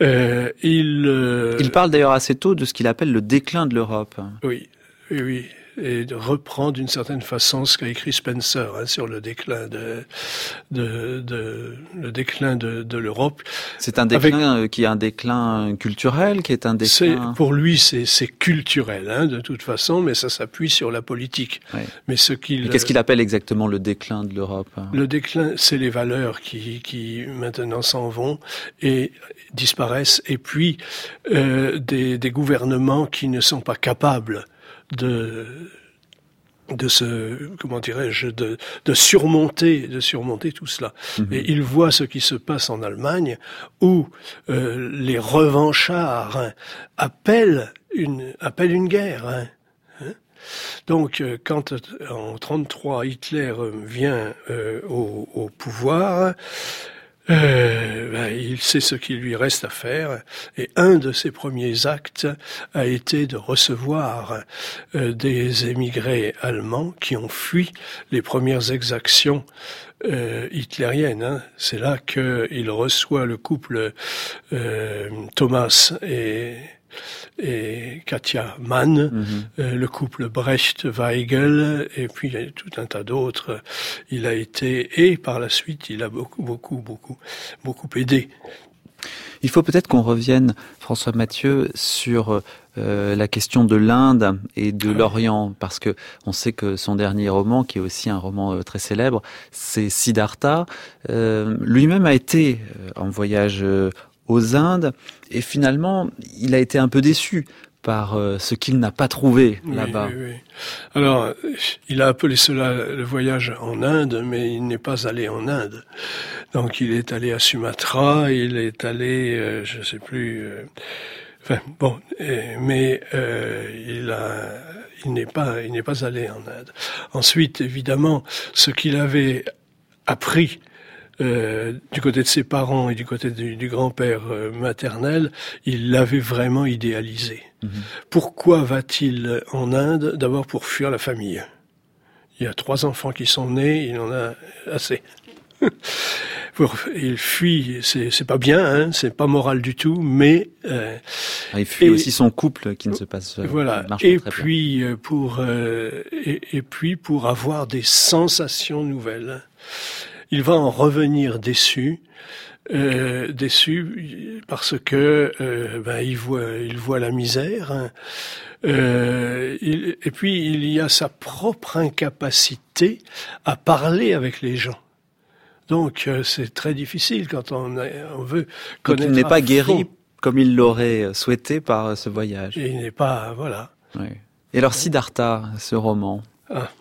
Euh, il, euh... il parle d'ailleurs assez tôt de ce qu'il appelle le déclin de l'Europe. Oui, oui, oui. et reprend d'une certaine façon ce qu'a écrit Spencer hein, sur le déclin de, de, de le déclin de, de l'Europe. C'est un déclin Avec, qui est un déclin culturel, qui est un déclin. C'est, pour lui, c'est, c'est culturel hein, de toute façon, mais ça s'appuie sur la politique. Ouais. Mais ce qu'il. Et qu'est-ce qu'il appelle exactement le déclin de l'Europe? Le déclin, c'est les valeurs qui, qui maintenant s'en vont et disparaissent, et puis euh, des, des gouvernements qui ne sont pas capables de de se comment dirais-je de de surmonter de surmonter tout cela. Mmh. Et il voit ce qui se passe en Allemagne où euh, les revanchards hein, appellent une appellent une guerre. Hein. Hein Donc quand en trente-trois Hitler vient euh, au, au pouvoir, Euh, ben, il sait ce qu'il lui reste à faire, et un de ses premiers actes a été de recevoir euh, des émigrés allemands qui ont fui les premières exactions euh, hitlériennes. Hein. C'est là qu'il reçoit le couple euh, Thomas et et Katia Mann, mm-hmm. euh, le couple Brecht-Weigel, et puis il y a tout un tas d'autres. Il a été, et par la suite, il a beaucoup, beaucoup, beaucoup, beaucoup aidé. Il faut peut-être qu'on revienne, François Mathieu, sur euh, la question de l'Inde et de ah, l'Orient, parce que on sait que son dernier roman, qui est aussi un roman euh, très célèbre, c'est Siddhartha. Euh, lui-même a été euh, en voyage euh, aux Indes, et finalement, il a été un peu déçu par euh, ce qu'il n'a pas trouvé oui, là-bas. Oui, oui. Alors, il a appelé cela le voyage en Inde, mais il n'est pas allé en Inde. Donc, il est allé à Sumatra, il est allé, euh, je ne sais plus... Euh, enfin, bon, et, mais euh, il a... Il n'est pas, il n'est pas allé en Inde. Ensuite, évidemment, ce qu'il avait appris Euh, du côté de ses parents et du côté du, du grand-père euh, maternel, il l'avait vraiment idéalisé. Mmh. Pourquoi va-t-il en Inde? D'abord pour fuir la famille. Il y a trois enfants qui sont nés, il en a assez. Pour, il fuit, c'est, c'est pas bien, hein, c'est pas moral du tout, mais... Euh, il fuit et, aussi son couple qui ne se passe pas. Voilà, et puis, euh, pour, euh, et, et puis pour avoir des sensations nouvelles. Il va en revenir déçu, euh, déçu parce que euh, ben il voit, il voit la misère. Hein. Euh, il, et puis il y a sa propre incapacité à parler avec les gens. Donc euh, c'est très difficile quand on, a, on veut connaître. Donc il n'est pas guéri comme il l'aurait souhaité par ce voyage. Et il n'est pas, voilà. Oui. Et alors Siddhartha, ce roman. Ah.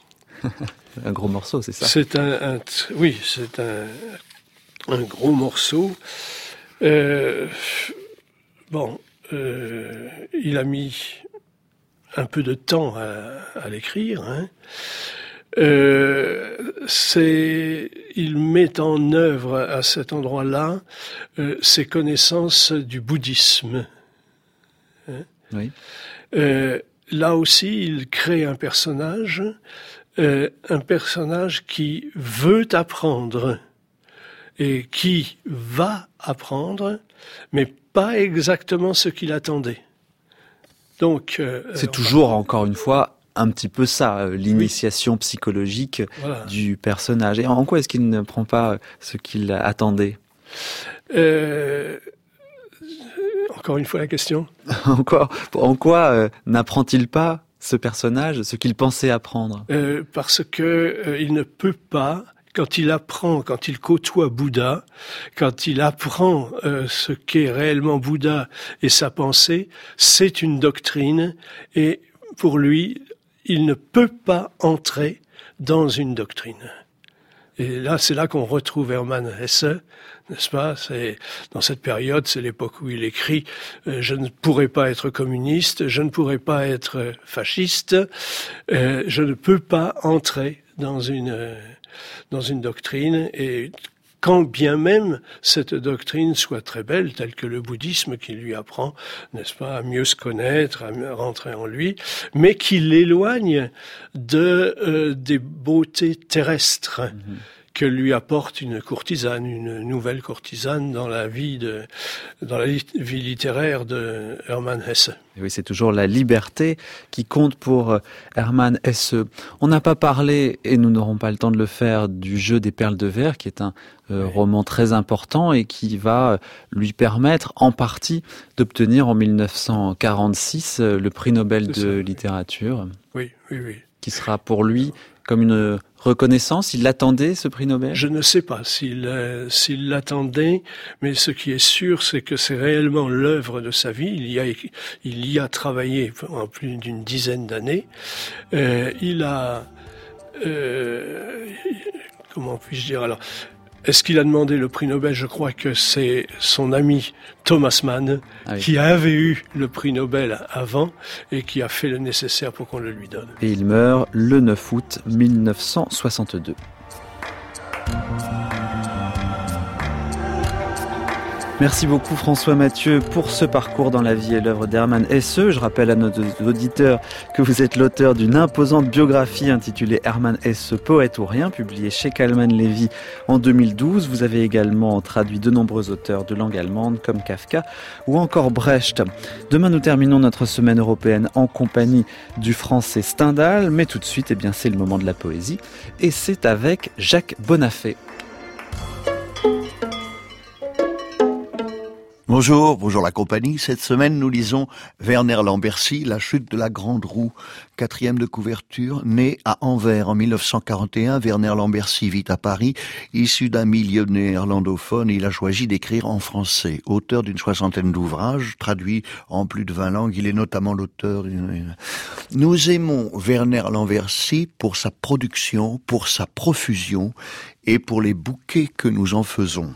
Un gros morceau, c'est ça? C'est un, un oui, c'est un, un gros morceau. Euh, bon, euh, il a mis un peu de temps à, à l'écrire. Hein. Euh, c'est, il met en œuvre à cet endroit-là euh, ses connaissances du bouddhisme. Hein. Oui. Euh, là aussi, il crée un personnage. Euh, un personnage qui veut apprendre et qui va apprendre, mais pas exactement ce qu'il attendait. Donc, euh, c'est toujours, va... encore une fois, un petit peu ça, l'initiation oui. psychologique voilà. du personnage. Et en quoi est-ce qu'il ne prend pas ce qu'il attendait? euh... Encore une fois la question. en quoi, en quoi euh, n'apprend-il pas ce personnage, ce qu'il pensait apprendre? euh, Parce que euh, il ne peut pas, quand il apprend, quand il côtoie Bouddha, quand il apprend euh, ce qu'est réellement Bouddha et sa pensée, c'est une doctrine, et pour lui, il ne peut pas entrer dans une doctrine. Et là, c'est là qu'on retrouve Hermann Hesse, n'est-ce pas? C'est dans cette période, c'est l'époque où il écrit euh, « Je ne pourrais pas être communiste, je ne pourrais pas être fasciste, euh, je ne peux pas entrer dans une euh, dans une doctrine ». Et quand bien même cette doctrine soit très belle, telle que le bouddhisme qui lui apprend, n'est-ce pas, à mieux se connaître, à mieux rentrer en lui, mais qui l'éloigne de euh, des beautés terrestres, mmh. que lui apporte une courtisane, une nouvelle courtisane dans la vie de, dans la vie littéraire de Hermann Hesse. Et oui, c'est toujours la liberté qui compte pour Hermann Hesse. On n'a pas parlé, et nous n'aurons pas le temps de le faire, du jeu des perles de verre, qui est un euh, oui. roman très important et qui va lui permettre, en partie, d'obtenir en mille neuf cent quarante-six le prix Nobel c'est de ça, littérature. Oui, oui, oui. Qui sera pour lui comme une reconnaissance. Il l'attendait, ce prix Nobel ? Je ne sais pas s'il, euh, s'il l'attendait, mais ce qui est sûr, c'est que c'est réellement l'œuvre de sa vie. Il y a, il y a travaillé pendant plus d'une dizaine d'années. Euh, il a... Euh, comment puis-je dire alors ? Est-ce qu'il a demandé le prix Nobel ? Je crois que c'est son ami Thomas Mann ah oui. qui avait eu le prix Nobel avant et qui a fait le nécessaire pour qu'on le lui donne. Et il meurt le neuf août mille neuf cent soixante-deux. Merci beaucoup François Mathieu pour ce parcours dans la vie et l'œuvre d'Hermann Hesse. Je rappelle à nos auditeurs que vous êtes l'auteur d'une imposante biographie intitulée Hermann Hesse, poète ou rien, publiée chez Kalman Levy en deux mille douze. Vous avez également traduit de nombreux auteurs de langue allemande comme Kafka ou encore Brecht. Demain, nous terminons notre semaine européenne en compagnie du français Stendhal, mais tout de suite, eh bien, c'est le moment de la poésie et c'est avec Jacques Bonafé. Bonjour, bonjour la compagnie. Cette semaine, nous lisons Werner Lambercy, La chute de la grande roue, quatrième de couverture. Né à Anvers en mille neuf cent quarante et un, Werner Lambercy vit à Paris. Issu d'un milieu néerlandophone, il a choisi d'écrire en français. Auteur d'une soixantaine d'ouvrages, traduits en plus de vingt langues, il est notamment l'auteur d'une... Nous aimons Werner Lambercy pour sa production, pour sa profusion et pour les bouquets que nous en faisons.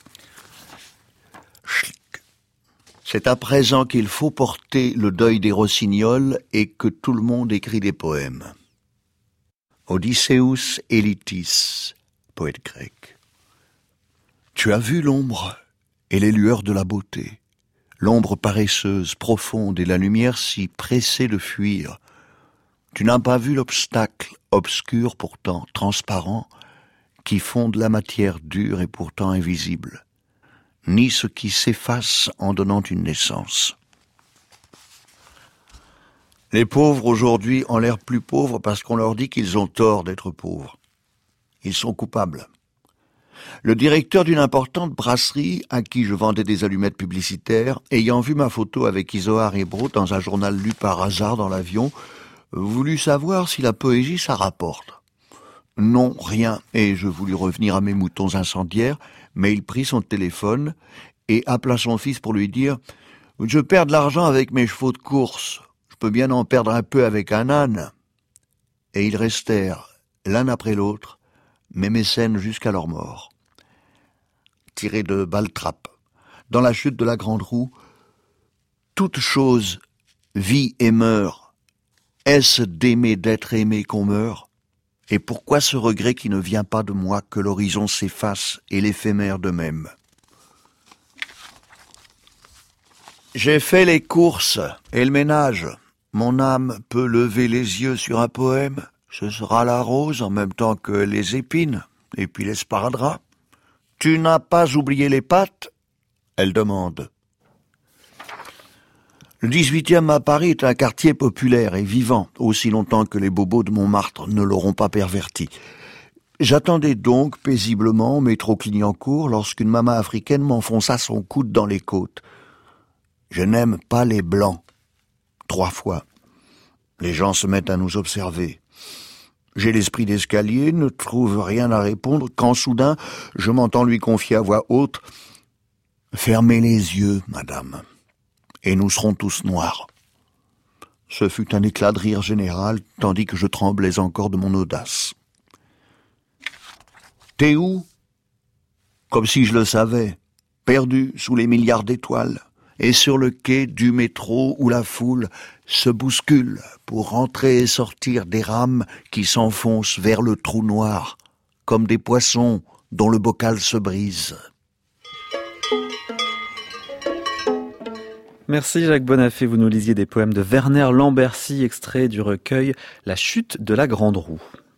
C'est à présent qu'il faut porter le deuil des rossignols et que tout le monde écrit des poèmes. Odysseus Elitis, poète grec. Tu as vu l'ombre et les lueurs de la beauté, l'ombre paresseuse, profonde et la lumière si pressée de fuir. Tu n'as pas vu l'obstacle, obscur pourtant, transparent, qui fonde la matière dure et pourtant invisible, ni ce qui s'efface en donnant une naissance. Les pauvres aujourd'hui ont l'air plus pauvres parce qu'on leur dit qu'ils ont tort d'être pauvres. Ils sont coupables. Le directeur d'une importante brasserie à qui je vendais des allumettes publicitaires, ayant vu ma photo avec Isoard Hébrault dans un journal lu par hasard dans l'avion, voulut savoir si la poésie ça rapporte. Non, rien, et je voulus revenir à mes moutons incendiaires, mais il prit son téléphone et appela son fils pour lui dire « Je perds de l'argent avec mes chevaux de course, je peux bien en perdre un peu avec un âne. » Et ils restèrent, l'un après l'autre, mes mécènes jusqu'à leur mort. Tiré de Baltrap, dans la chute de la grande roue, toute chose vit et meurt. Est-ce d'aimer d'être aimé qu'on meurt ? Et pourquoi ce regret qui ne vient pas de moi que l'horizon s'efface et l'éphémère de même ? J'ai fait les courses et le ménage. Mon âme peut lever les yeux sur un poème. Ce sera la rose en même temps que les épines et puis les sparadraps. Tu n'as pas oublié les pâtes ? Elle demande. Le dix-huitième à Paris est un quartier populaire et vivant, aussi longtemps que les bobos de Montmartre ne l'auront pas perverti. J'attendais donc paisiblement au métro Clignancourt lorsqu'une maman africaine m'enfonça son coude dans les côtes. Je n'aime pas les blancs. Trois fois. Les gens se mettent à nous observer. J'ai l'esprit d'escalier, ne trouve rien à répondre, quand soudain, je m'entends lui confier à voix haute « Fermez les yeux, madame. » et nous serons tous noirs. Ce fut un éclat de rire général, tandis que je tremblais encore de mon audace. T'es où ? Comme si je le savais, perdu sous les milliards d'étoiles, et sur le quai du métro où la foule se bouscule pour entrer et sortir des rames qui s'enfoncent vers le trou noir, comme des poissons dont le bocal se brise. Merci Jacques Bonafé, vous nous lisiez des poèmes de Werner Lambercy, extraits du recueil La chute de la grande roue.